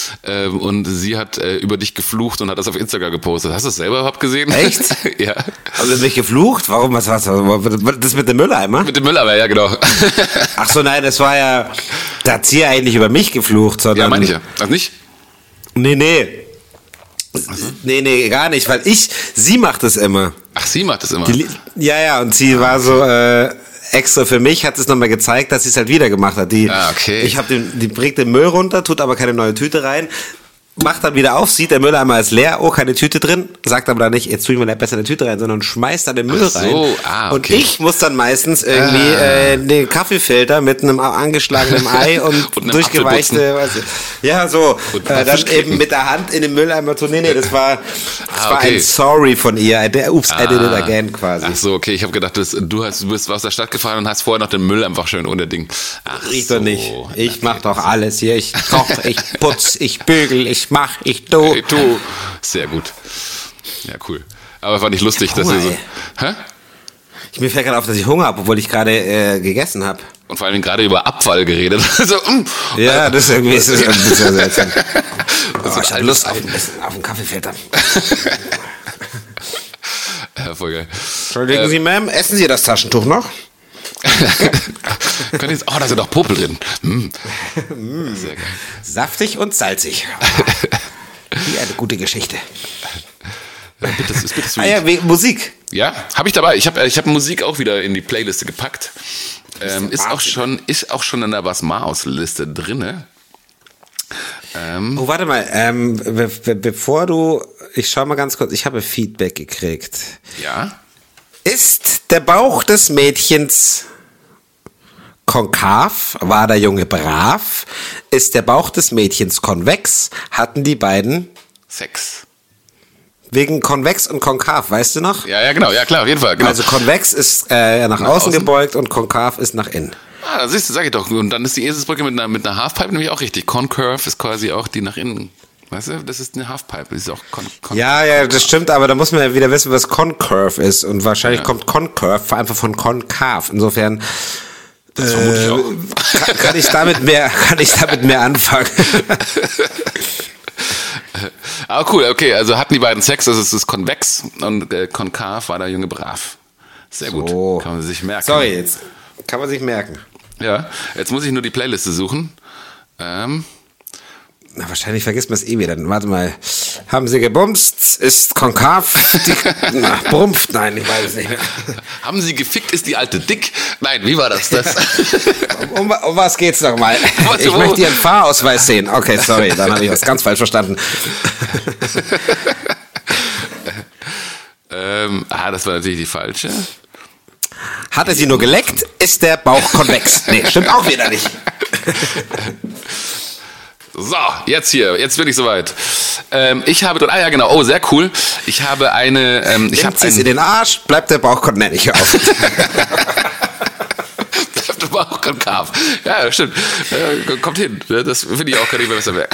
und sie hat über dich geflucht und hat das auf Instagram gepostet. Hast du das selber überhaupt gesehen? Echt? Ja. Also mich geflucht? Warum? Was war's? Das mit dem Mülleimer? Mit dem Mülleimer, ja, genau. Ach so, nein, das war ja... Da hat sie ja eigentlich über mich geflucht, sondern... Ja, meine ich ja. Ach, nicht? Nee, gar nicht, weil sie macht es immer. Ach, sie macht es immer? Ja, und sie war so... extra für mich hat es nochmal gezeigt, dass sie es halt wieder gemacht hat. Okay. Die bringt den Müll runter, tut aber keine neue Tüte rein, macht dann wieder auf, sieht der Mülleimer ist leer, keine Tüte drin, sagt aber dann nicht, jetzt tue ich mal besser eine Tüte rein, sondern schmeißt dann den Müll rein. Okay. Und ich muss dann meistens irgendwie den Kaffeefilter mit einem angeschlagenen Ei und durchgeweichte, dann eben mit der Hand in den Mülleimer tun. Nee, das war ein Sorry von ihr, der Oops, I did it again quasi. Ach so, okay, ich habe gedacht, du bist aus der Stadt gefahren und hast vorher noch den Müll einfach schön ohne Ding. Ach ich so. Doch nicht. Ich mach doch alles hier, ich koche, ich putz, ich bügel, ich tu. Sehr gut. Ja, cool. Aber fand ich lustig, dass ihr so... Hä? Mir fällt gerade auf, dass ich Hunger habe, obwohl ich gerade gegessen habe. Und vor allem gerade über Abfall geredet. Ja, das ist irgendwie ein bisschen seltsam. Ich habe Lust auf einen Kaffeefilter. Ja, voll geil. Entschuldigen Sie, Ma'am, essen Sie das Taschentuch noch? Da sind auch Popel drin. Sehr geil. Saftig und salzig. Wie eine gute Geschichte. Bitte sweet. Musik. Ja, habe ich dabei. Ich hab Musik auch wieder in die Playliste gepackt. Ist auch schon in der Was-Maus-Liste drinne. Warte mal. Ich schau mal ganz kurz. Ich habe Feedback gekriegt. Ja? Ist der Bauch des Mädchens konkav? War der Junge brav? Ist der Bauch des Mädchens konvex? Hatten die beiden Sex? Wegen konvex und konkav, weißt du noch? Ja, genau, ja klar, auf jeden Fall. Genau. Also konvex ist nach außen gebeugt und konkav ist nach innen. Da siehst du, sag ich doch. Und dann ist die Eselsbrücke mit einer Halfpipe nämlich auch richtig. Concurve ist quasi auch die nach innen. Weißt du, das ist eine Halfpipe, das ist auch Ja, das stimmt, aber da muss man ja wieder wissen, was Concurve ist. Und wahrscheinlich kommt Concurve einfach von konkav. Insofern das vermute ich auch. kann ich damit mehr anfangen. Ah, cool, okay, also hatten die beiden Sex, also es ist konvex und konkav war der Junge brav. Sehr gut, kann man sich merken. Sorry, jetzt kann man sich merken. Ja, jetzt muss ich nur die Playliste suchen. Na, wahrscheinlich vergisst man es wieder. Warte mal. Haben sie gebumst? Ist konkav? Brumpft? Nein, ich weiß es nicht mehr. Haben sie gefickt? Ist die alte dick? Nein, wie war das? Um was geht's nochmal? Ich möchte Ihren Fahrausweis sehen. Okay, sorry, dann habe ich was ganz falsch verstanden. Das war natürlich die falsche. Hat er sie nur geleckt? Ist der Bauch konvex? Nee, stimmt auch wieder nicht. So, jetzt bin ich soweit. Ich habe dort, genau, oh, sehr cool. Ich habe eine, Nimmt sie in den Arsch, bleibt der Bauch konvex. Ich hör auf. Bleibt der Bauch konkav. Ja, stimmt. Kommt hin. Das finde ich auch, kann ich mir besser merken.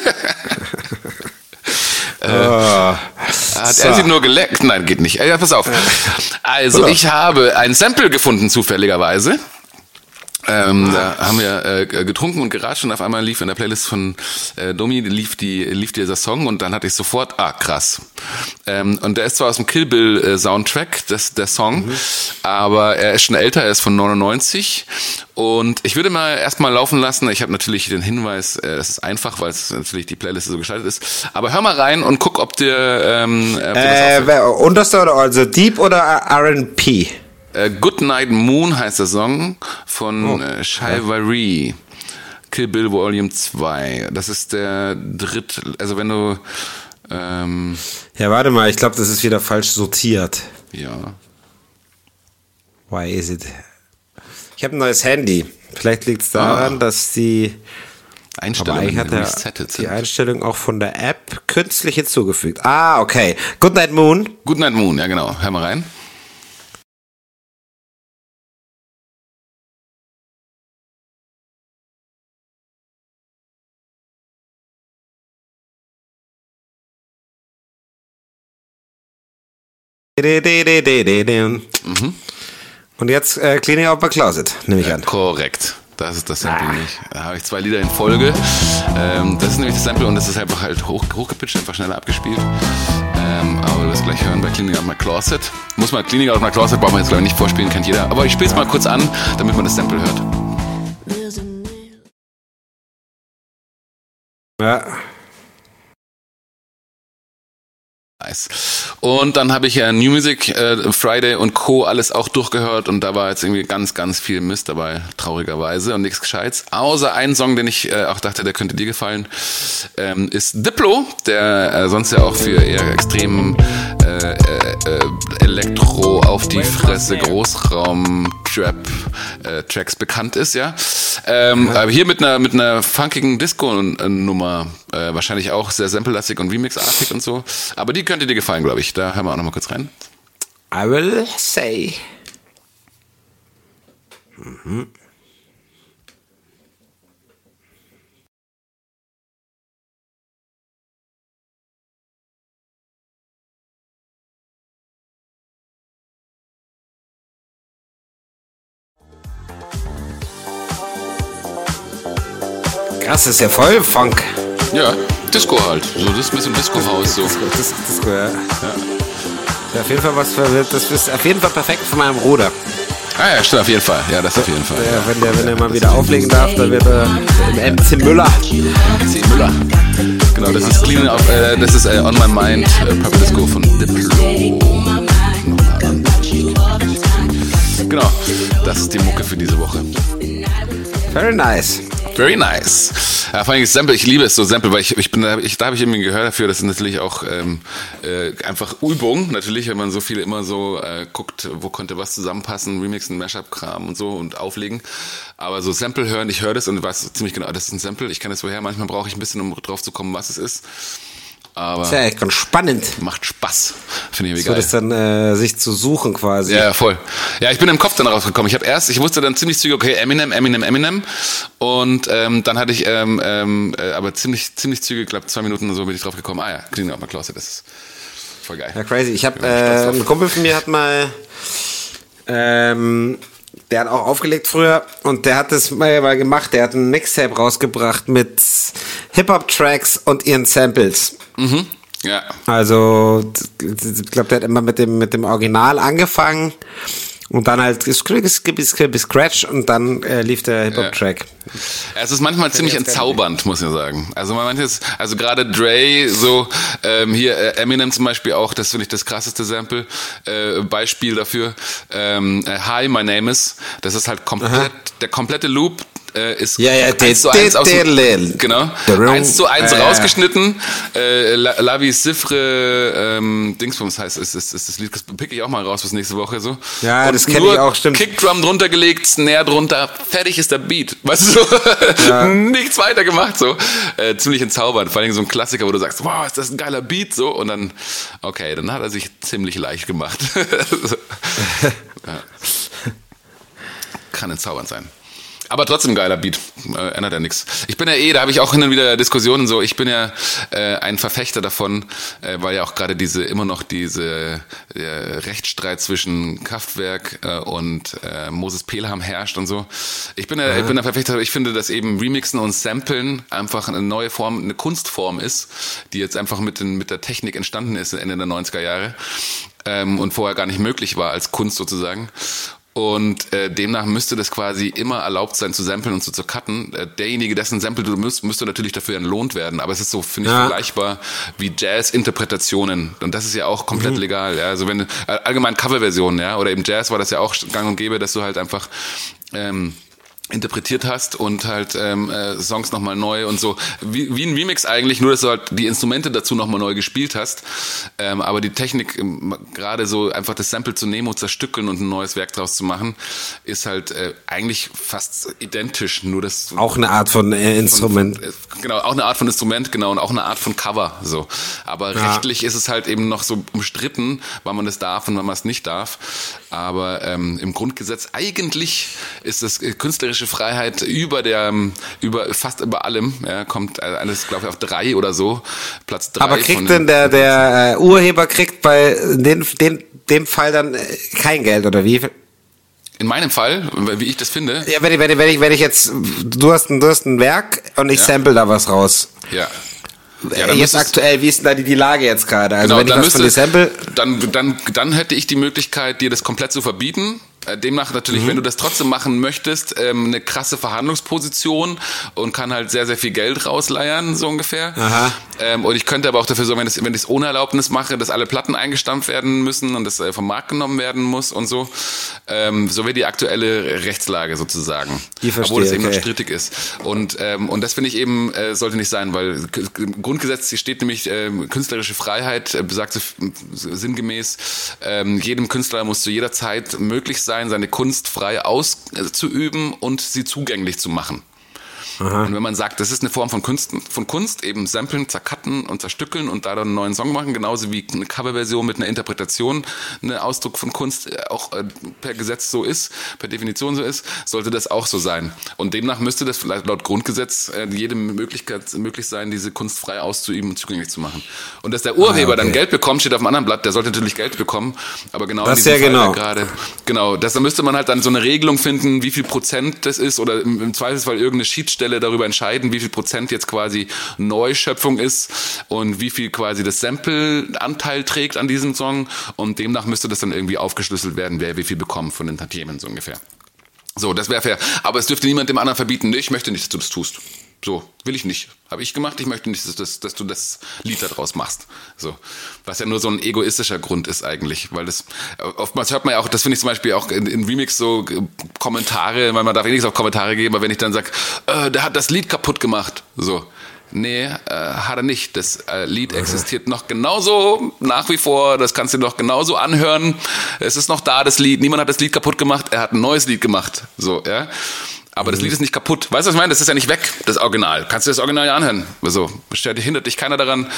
Hat er sie nur geleckt? Nein, geht nicht. Ja, pass auf. Also, ich habe ein Sample gefunden, zufälligerweise. Da haben wir getrunken und geratscht und auf einmal lief in der Playlist von Domi lief dieser Song und dann hatte ich sofort, krass. Und der ist zwar aus dem Kill Bill Soundtrack, der Song, aber er ist schon älter, er ist von 99 und ich würde mal erstmal laufen lassen. Ich habe natürlich den Hinweis, es ist einfach, weil es natürlich die Playlist so gestaltet ist, aber hör mal rein und guck, ob dir Unterste oder also Deep oder R&P? Good Night Moon heißt der Song von Chivalry. Kill Bill Volume 2. Das ist der dritte, also wenn du ja, warte mal, ich glaube, das ist wieder falsch sortiert. Ja. Why is it? Ich habe ein neues Handy. Vielleicht liegt es daran, dass die Einstellungen die Einstellung auch von der App künstlich hinzugefügt. Okay. Good Night Moon. Good Night Moon, ja genau. Hör mal rein. Und jetzt Cleaning Out My Closet, nehme ich an. Korrekt. Das ist das Sample nicht. Da habe ich 2 Lieder in Folge. Das ist nämlich das Sample und das ist einfach halt hochgepitcht, einfach schneller abgespielt. Aber du wirst gleich hören bei Cleaning Out My Closet. Muss man Cleaning Out My Closet, braucht man jetzt glaube ich nicht vorspielen, kennt jeder. Aber ich spiele es mal kurz an, damit man das Sample hört. Ja. Nice. Und dann habe ich ja New Music Friday und Co. alles auch durchgehört und da war jetzt irgendwie ganz, ganz viel Mist dabei, traurigerweise und nichts Gescheites. Außer einen Song, den ich auch dachte, der könnte dir gefallen, ist Diplo, der sonst ja auch für eher extrem Elektro auf die Fresse Großraum Trap Tracks bekannt ist, ja. Aber hier mit einer funkigen Disco-Nummer, wahrscheinlich auch sehr sample-lastig und remix-artig und so. Aber die könnte dir gefallen, glaube ich. Da hören wir auch noch mal kurz rein. I will say. Krass, das ist ja voll Funk. Ja, Disco halt. So, das ist ein bisschen Disco-Haus. So. Disco, ja. Ja, auf jeden Fall das ist auf jeden Fall perfekt für meinen Bruder. Ja, stimmt, auf jeden Fall. Ja, das auf jeden Fall. Ja, wenn er mal wieder auflegen darf, dann wird er im MC Müller. MC Müller. Genau, das ist Clean Up, das ist On My Mind, Purple Disco von Diplo. Genau, das ist die Mucke für diese Woche. Very nice. Very nice. Ja, vor allem das Sample, ich liebe es so Sample, weil da habe ich irgendwie ein Gehör dafür, das ist natürlich auch einfach Übung, natürlich, wenn man so viel immer so guckt, wo könnte was zusammenpassen, Remixen, Mashup-Kram und so und auflegen. Aber so Sample hören, ich höre das und weiß ziemlich genau, das ist ein Sample, ich kann das woher, manchmal brauche ich ein bisschen, um drauf zu kommen, was es ist. Aber das ist ja echt ganz spannend. Macht Spaß. Finde ich so geil. Das dann sich zu suchen quasi. Ja, voll. Ja, ich bin im Kopf dann rausgekommen. Ich wusste dann ziemlich zügig, okay, Eminem. Und dann hatte ich aber ziemlich zügig, glaube 2 Minuten so bin ich drauf gekommen. Ja, Clean Out My Closet, das ist voll geil. Ja, crazy. Ich habe ein Kumpel von mir hat mal der hat auch aufgelegt früher und der hat das mal gemacht. Der hat ein Mixtape rausgebracht mit Hip-Hop-Tracks und ihren Samples. Mhm. Ja. Also, ich glaube, der hat immer mit dem Original angefangen und dann halt Scratch und dann lief der Hip-Hop-Track. Ja, es ist manchmal ziemlich entzaubernd, muss ich sagen. Also also gerade Dre, so hier Eminem zum Beispiel auch, das finde ich das krasseste Sample, Beispiel dafür. Hi, my name is, das ist halt der komplette Loop. Ist 1:1 aus genau 1:1 rausgeschnitten. Lavi Sifre Dingsbums heißt ist das Lied, das pick ich auch mal raus bis nächste Woche so. Ja, und das kenne ich auch, stimmt. Kickdrum drunter gelegt, Snare drunter, fertig ist der Beat. Weißt du so? Ja. Nichts weiter gemacht so. Ziemlich entzaubernd, vor allem so ein Klassiker, wo du sagst, wow, ist das ein geiler Beat so und dann okay, dann hat er sich ziemlich leicht gemacht. Ja. Kann entzaubernd sein. Aber trotzdem geiler Beat, ändert ja nichts. Ich bin ja da habe ich auch hin und wieder Diskussionen so, ich bin ja ein Verfechter davon, weil ja auch gerade immer noch diese Rechtsstreit zwischen Kraftwerk und Moses Pelham herrscht und so. Ich bin ein Verfechter, ich finde, dass eben Remixen und Samplen einfach eine neue Form, eine Kunstform ist, die jetzt einfach mit der Technik entstanden ist Ende der 90er Jahre und vorher gar nicht möglich war als Kunst sozusagen. Und demnach müsste das quasi immer erlaubt sein zu samplen und zu cutten. Derjenige, dessen Sample du müsste natürlich dafür entlohnt werden. Aber es ist so, finde ich, vergleichbar wie Jazz-Interpretationen. Und das ist ja auch komplett legal. Ja? Also wenn allgemein Coverversionen, ja, oder eben Jazz war das ja auch gang und gäbe, dass du halt einfach interpretiert hast und halt Songs nochmal neu und so, wie ein Remix eigentlich, nur dass du halt die Instrumente dazu nochmal neu gespielt hast, aber die Technik, gerade so einfach das Sample zu nehmen und zerstückeln und ein neues Werk draus zu machen, ist halt eigentlich fast identisch, nur das... Auch eine Art von Instrument. Genau, auch eine Art von Instrument, genau, und auch eine Art von Cover, so. Aber rechtlich ist es halt eben noch so umstritten, wann man das darf und wann man es nicht darf, aber im Grundgesetz eigentlich ist das künstlerische Freiheit fast über allem, ja, kommt alles, glaube ich, auf 3 oder so, Platz 3. Aber kriegt denn der Urheber kriegt bei dem Fall dann kein Geld, oder wie? In meinem Fall, wie ich das finde. Ja, wenn ich jetzt, du hast ein Werk und ich sample da was raus. Ja. Ja, jetzt aktuell, wie ist denn da die Lage jetzt gerade? Also wenn ich was von dir sample, dann hätte ich die Möglichkeit, dir das komplett zu verbieten. Demnach natürlich, wenn du das trotzdem machen möchtest, eine krasse Verhandlungsposition und kann halt sehr, sehr viel Geld rausleiern, so ungefähr. Und ich könnte aber auch dafür sorgen, wenn ich es ohne Erlaubnis mache, dass alle Platten eingestampft werden müssen und das vom Markt genommen werden muss und so. So wäre die aktuelle Rechtslage sozusagen. Obwohl es eben noch strittig ist. Und das finde ich eben, sollte nicht sein, weil im Grundgesetz steht nämlich künstlerische Freiheit, besagt sinngemäß, jedem Künstler muss zu jeder Zeit möglich sein, seine Kunst frei auszuüben und sie zugänglich zu machen. Und wenn man sagt, das ist eine Form von Kunst, eben samplen, zercutten und zerstückeln und da dann einen neuen Song machen, genauso wie eine Coverversion mit einer Interpretation, ein Ausdruck von Kunst auch per Gesetz so ist, per Definition so ist, sollte das auch so sein. Und demnach müsste das laut Grundgesetz jedem möglich sein, diese Kunst frei auszuüben und zugänglich zu machen. Und dass der Urheber dann Geld bekommt, steht auf dem anderen Blatt, der sollte natürlich Geld bekommen, aber genau das in diesem Fall gerade, da müsste man halt dann so eine Regelung finden, wie viel Prozent das ist oder im Zweifelsfall irgendeine Schiedsstelle darüber entscheiden, wie viel Prozent jetzt quasi Neuschöpfung ist und wie viel quasi das Sample-Anteil trägt an diesem Song und demnach müsste das dann irgendwie aufgeschlüsselt werden, wer wie viel bekommt von den Tantiemen so ungefähr. So, das wäre fair. Aber es dürfte niemand dem anderen verbieten, nee, ich möchte nicht, dass du das tust. So, will ich nicht. Habe ich gemacht, ich möchte nicht, dass du das Lied da draus machst. So. Was ja nur so ein egoistischer Grund ist eigentlich, weil das, oftmals hört man ja auch, das finde ich zum Beispiel auch in Remix so Kommentare, weil man darf nichts auf Kommentare geben, aber wenn ich dann sage, der hat das Lied kaputt gemacht, so. Nee, hat er nicht. Das Lied existiert noch genauso nach wie vor, das kannst du noch genauso anhören. Es ist noch da, das Lied. Niemand hat das Lied kaputt gemacht, er hat ein neues Lied gemacht. So, ja. Aber das Lied ist nicht kaputt. Weißt du, was ich meine? Das ist ja nicht weg, das Original. Kannst du das Original ja anhören. Also, hindert dich keiner daran.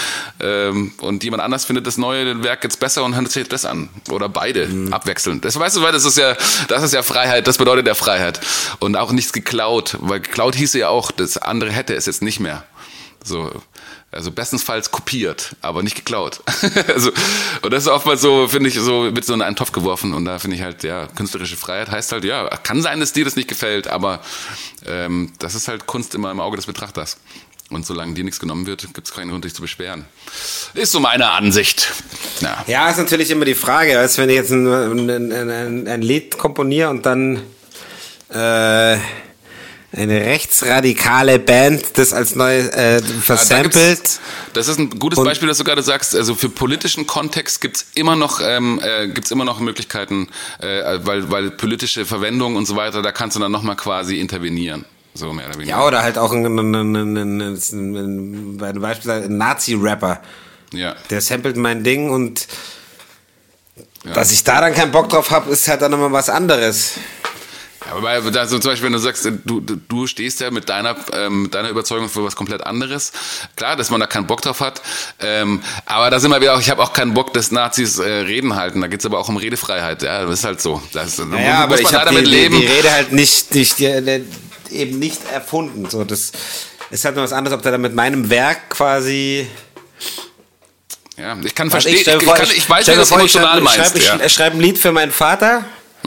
Und jemand anders findet das neue Werk jetzt besser und hört sich das an. Oder beide abwechselnd. Das, weißt du, weil das ist ja Freiheit. Das bedeutet ja Freiheit. Und auch nichts geklaut. Weil geklaut hieße ja auch, das andere hätte es jetzt nicht mehr. So. Also bestensfalls kopiert, aber nicht geklaut. Also, und das ist oftmals so, finde ich, so wird so in einen Topf geworfen. Und da finde ich halt, ja, künstlerische Freiheit heißt halt, ja, kann sein, dass dir das nicht gefällt, aber das ist halt Kunst immer im Auge des Betrachters. Und solange dir nichts genommen wird, gibt es keinen Grund, dich zu beschweren. Ist so meine Ansicht. Ja, ist natürlich immer die Frage, weißt, wenn ich jetzt ein Lied komponiere und dann eine rechtsradikale Band das als neu versampelt. Das ist ein gutes Beispiel, dass du gerade sagst, also für politischen Kontext gibt's immer noch Möglichkeiten, weil politische Verwendung und so weiter, da kannst du dann nochmal quasi intervenieren. So mehr oder weniger. Ja, oder halt auch bei einem Beispiel ein Nazi-Rapper. Ja. Der samplet mein Ding und dass ich da dann keinen Bock drauf habe, ist halt dann nochmal was anderes. Ja, aber zum Beispiel, wenn du sagst, du stehst ja mit deiner Überzeugung für was komplett anderes. Klar, dass man da keinen Bock drauf hat. Aber da sind wir wieder auch, ich habe auch keinen Bock, dass Nazis Reden halten. Da geht's aber auch um Redefreiheit. Ja, das ist halt so. Aber ich habe damit leben. Die Rede halt eben nicht erfunden. So, das ist halt noch was anderes, ob der da mit meinem Werk quasi... Ja, ich kann verstehen, ich weiß, wie du das emotional meinst. Ich schreibe ein Lied für meinen Vater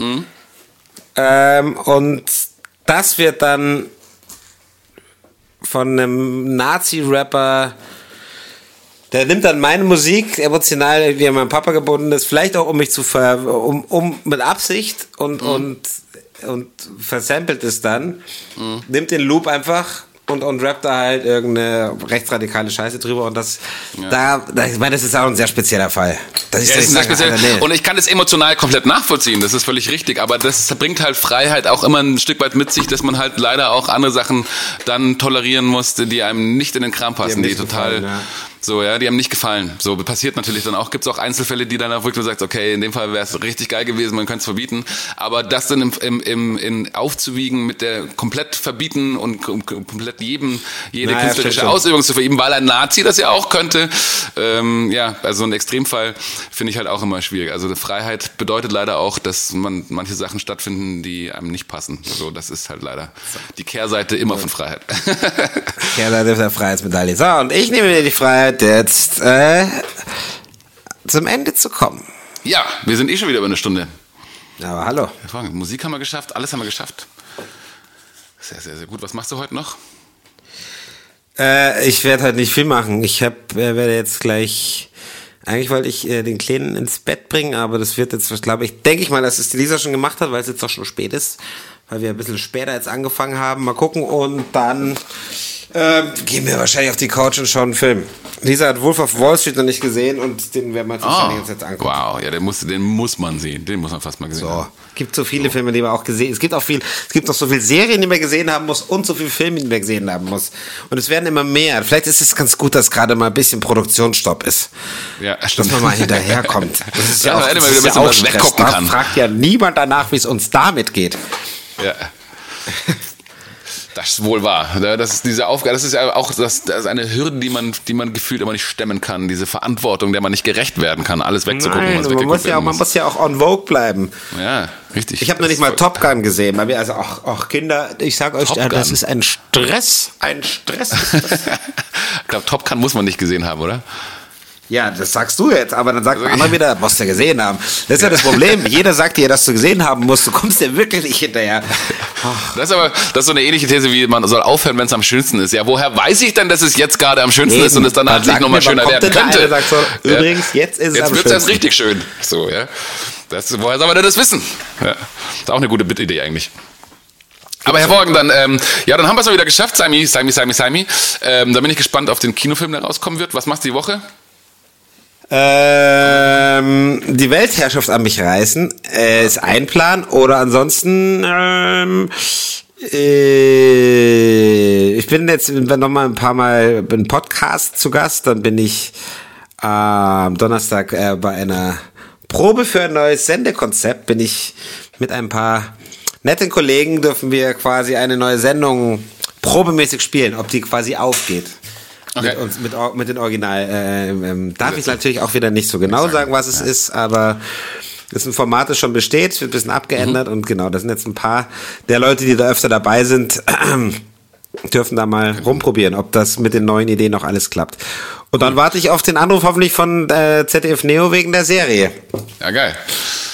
und das wird dann von einem Nazi-Rapper, der nimmt dann meine Musik emotional, wie an meinen Papa gebunden ist, vielleicht auch um mich zu mit Absicht und versampelt es dann, nimmt den Loop einfach und rappt da halt irgendeine rechtsradikale Scheiße drüber und ich meine, das ist auch ein sehr spezieller Fall. Und ich kann das emotional komplett nachvollziehen, das ist völlig richtig, aber das bringt halt Freiheit auch immer ein Stück weit mit sich, dass man halt leider auch andere Sachen dann tolerieren muss, die einem nicht in den Kram passen, die total... So, ja, die haben nicht gefallen. So, passiert natürlich dann auch. Gibt's auch Einzelfälle, die dann auch wirklich sagst, okay, in dem Fall wäre es richtig geil gewesen, man könnte es verbieten. Aber das dann im aufzuwiegen mit der komplett verbieten und komplett jede künstlerische Ausübung zu verbieten, weil ein Nazi das ja auch könnte. Also ein Extremfall finde ich halt auch immer schwierig. Also Freiheit bedeutet leider auch, dass manche Sachen stattfinden, die einem nicht passen. Also das ist halt leider die Kehrseite immer von Freiheit. Kehrseite der Freiheitsmedaille. So, und ich nehme mir die Freiheit, jetzt zum Ende zu kommen. Ja, wir sind schon wieder über eine Stunde. Aber hallo. Musik haben wir geschafft, alles haben wir geschafft. Sehr, sehr, sehr gut. Was machst du heute noch? Ich werde halt nicht viel machen. Ich werde jetzt gleich... Eigentlich wollte ich den Kleinen ins Bett bringen, aber das wird jetzt, denke ich mal, dass es die Lisa schon gemacht hat, weil es jetzt auch schon spät ist. Weil wir ein bisschen später jetzt angefangen haben. Mal gucken und dann... gehen wir wahrscheinlich auf die Couch und schauen einen Film. Lisa hat Wolf of Wall Street noch nicht gesehen und den werden wir uns wahrscheinlich jetzt angucken. Wow, ja, den muss man sehen. Den muss man fast mal gesehen haben. Gibt so viele Filme, die man auch gesehen. Es gibt noch so viele Serien, die man gesehen haben muss und so viele Filme, die man gesehen haben muss. Und es werden immer mehr. Vielleicht ist es ganz gut, dass gerade mal ein bisschen Produktionsstopp ist. Ja, stimmt. Dass man mal hinterherkommt. Das ist ja auch, das ist ja auch Stress. Da fragt ja niemand danach, wie es uns damit geht. Ja. Das ist wohl wahr. Das ist diese Aufgabe, das ist ja auch das ist eine Hürde, die man gefühlt immer nicht stemmen kann. Diese Verantwortung, der man nicht gerecht werden kann, alles wegzugucken. Nein, man muss ja auch on vogue bleiben. Ja, richtig. Ich habe noch nicht mal Top Gun gesehen. Bei mir, also auch Kinder, ich sag euch, das ist ein Stress. Ein Stress ist das. Ich glaube, Top Gun muss man nicht gesehen haben, oder? Ja, das sagst du jetzt, aber dann sagt man immer wieder, musst du gesehen haben. Das ist ja das Problem. Jeder sagt dir, dass du gesehen haben musst. Du kommst dir wirklich nicht hinterher. Das ist so eine ähnliche These, wie man soll aufhören, wenn es am schönsten ist. Ja, woher weiß ich denn, dass es jetzt gerade am schönsten ist und es danach nicht nochmal schöner werden könnte? Sagt so, übrigens, jetzt ist es am schönsten. Jetzt wird es richtig schön. So, ja. Woher soll man denn das wissen? Ja. Ist auch eine gute Bit-Idee eigentlich. Aber hervorragend, dann haben wir es mal wieder geschafft, Saimi. Da bin ich gespannt auf den Kinofilm, der rauskommen wird. Was machst du die Woche? Die Weltherrschaft an mich reißen, ist ein Plan, oder ansonsten ich bin jetzt noch mal ein paar Mal im Podcast zu Gast, dann bin ich am Donnerstag bei einer Probe für ein neues Sendekonzept, bin ich mit ein paar netten Kollegen, dürfen wir quasi eine neue Sendung probemäßig spielen, ob die quasi aufgeht. Okay. Mit den Original. Darf ich natürlich auch wieder nicht so genau sagen, was es ist, aber das ist ein Format, das schon besteht, wird ein bisschen abgeändert und genau, das sind jetzt ein paar der Leute, die da öfter dabei sind, dürfen da mal rumprobieren, ob das mit den neuen Ideen noch alles klappt. Und dann warte ich auf den Anruf hoffentlich von ZDF Neo wegen der Serie. Ja, geil.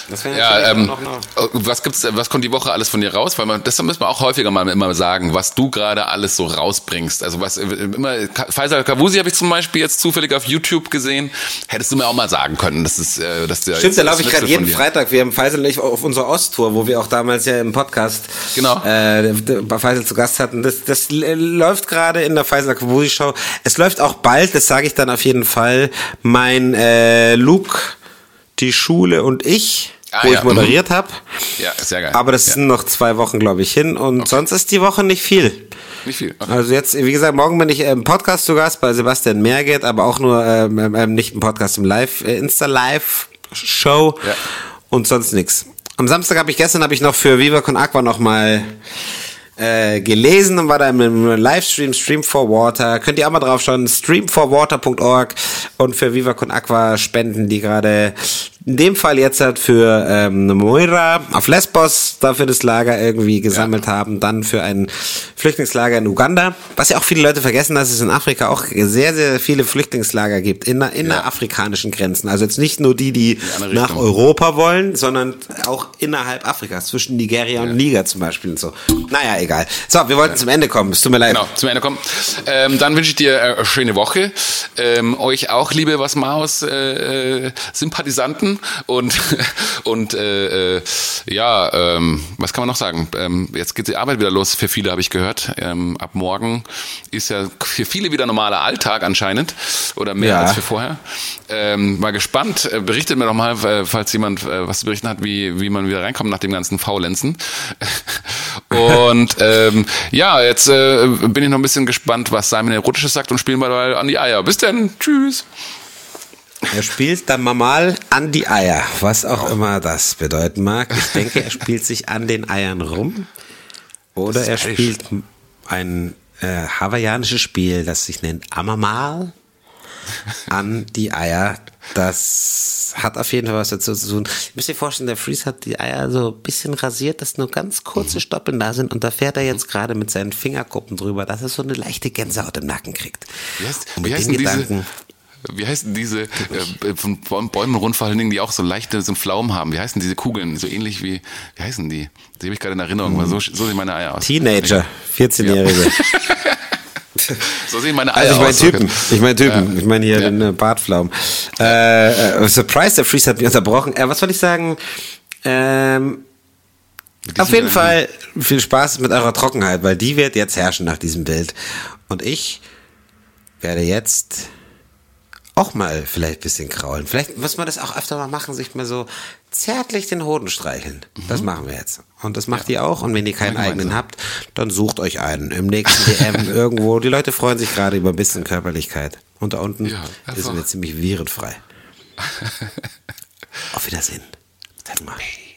Das wäre Ja, noch was kommt die Woche alles von dir raus? Weil das müssen wir auch häufiger mal immer sagen, was du gerade alles so rausbringst. Also was immer, Faisal Kavusi habe ich zum Beispiel jetzt zufällig auf YouTube gesehen. Hättest du mir auch mal sagen können, dass der Stimmt, da laufe ich gerade jeden Freitag. Wir haben Faisal und ich auf unserer Osttour, wo wir auch damals ja im Podcast bei Faisal zu Gast hatten. Das läuft gerade in der Faisal Kavusi Show. Es läuft auch bald, das sage ich dann auf jeden Fall, mein Luke, die Schule und ich, wo ich moderiert habe. Ja, sehr geil. Aber das sind noch 2 Wochen, glaube ich, hin. Und sonst ist die Woche nicht viel. Nicht viel. Okay. Also jetzt, wie gesagt, morgen bin ich im Podcast zu Gast bei Sebastian Merget, aber auch nur nicht im Podcast, im Insta-Live-Show und sonst nichts. Am Samstag gestern habe ich noch für Viva Con Aqua noch mal gelesen und war da im Livestream, Stream for Water. Könnt ihr auch mal drauf schauen, streamforwater.org und für Viva Con Aqua spenden, die gerade in dem Fall jetzt halt für Moira auf Lesbos dafür das Lager irgendwie gesammelt haben, dann für ein Flüchtlingslager in Uganda, was ja auch viele Leute vergessen, dass es in Afrika auch sehr, sehr viele Flüchtlingslager gibt, innerafrikanischen Grenzen. Also jetzt nicht nur die nach Europa wollen, sondern auch innerhalb Afrikas, zwischen Nigeria und Niger zum Beispiel und so. Naja, egal. So, wir wollten zum Ende kommen, es tut mir leid. Genau, zum Ende kommen. Dann wünsche ich dir eine schöne Woche. Euch auch, liebe Was Maus Sympathisanten. Und was kann man noch sagen? Jetzt geht die Arbeit wieder los für viele, habe ich gehört. Ab morgen ist ja für viele wieder normaler Alltag anscheinend oder mehr als für vorher. Mal gespannt. Berichtet mir doch mal, falls jemand was zu berichten hat, wie man wieder reinkommt nach dem ganzen Faulenzen. Und jetzt bin ich noch ein bisschen gespannt, was Simon Erotisches sagt und spielen wir mal an die Eier. Bis dann. Tschüss. Er spielt dann mal an die Eier, was auch immer das bedeuten mag. Ich denke, er spielt sich an den Eiern rum. Oder er spielt ein hawaiianisches Spiel, das sich nennt Amamal an die Eier. Das hat auf jeden Fall was dazu zu tun. Ihr müsst euch vorstellen, der Freeze hat die Eier so ein bisschen rasiert, dass nur ganz kurze Stoppeln da sind und da fährt er jetzt gerade mit seinen Fingerkuppen drüber, dass er so eine leichte Gänsehaut im Nacken kriegt. Wie heißen diese von Bäumen rund vor allen Dingen, die auch so leichte so einen Pflaumen haben? Wie heißen diese Kugeln? So ähnlich wie heißen die? Die habe ich gerade in Erinnerung, weil so sehen meine Eier aus. Teenager, 14-Jährige. Ja. So sehen meine Eier aus. Ich meine hier den Bartpflaumen. Surprise, der Freeze hat mich unterbrochen. Was wollte ich sagen? Auf jeden Fall viel Spaß mit eurer Trockenheit, weil die wird jetzt herrschen nach diesem Bild. Und ich werde jetzt auch mal vielleicht ein bisschen kraulen. Vielleicht muss man das auch öfter mal machen, sich mal so zärtlich den Hoden streicheln. Das machen wir jetzt. Und das macht ihr auch. Und wenn ihr keinen eigenen habt, dann sucht euch einen. Im nächsten DM irgendwo. Die Leute freuen sich gerade über ein bisschen Körperlichkeit. Und da unten sind wir ziemlich virenfrei. Auf Wiedersehen. Sag mal.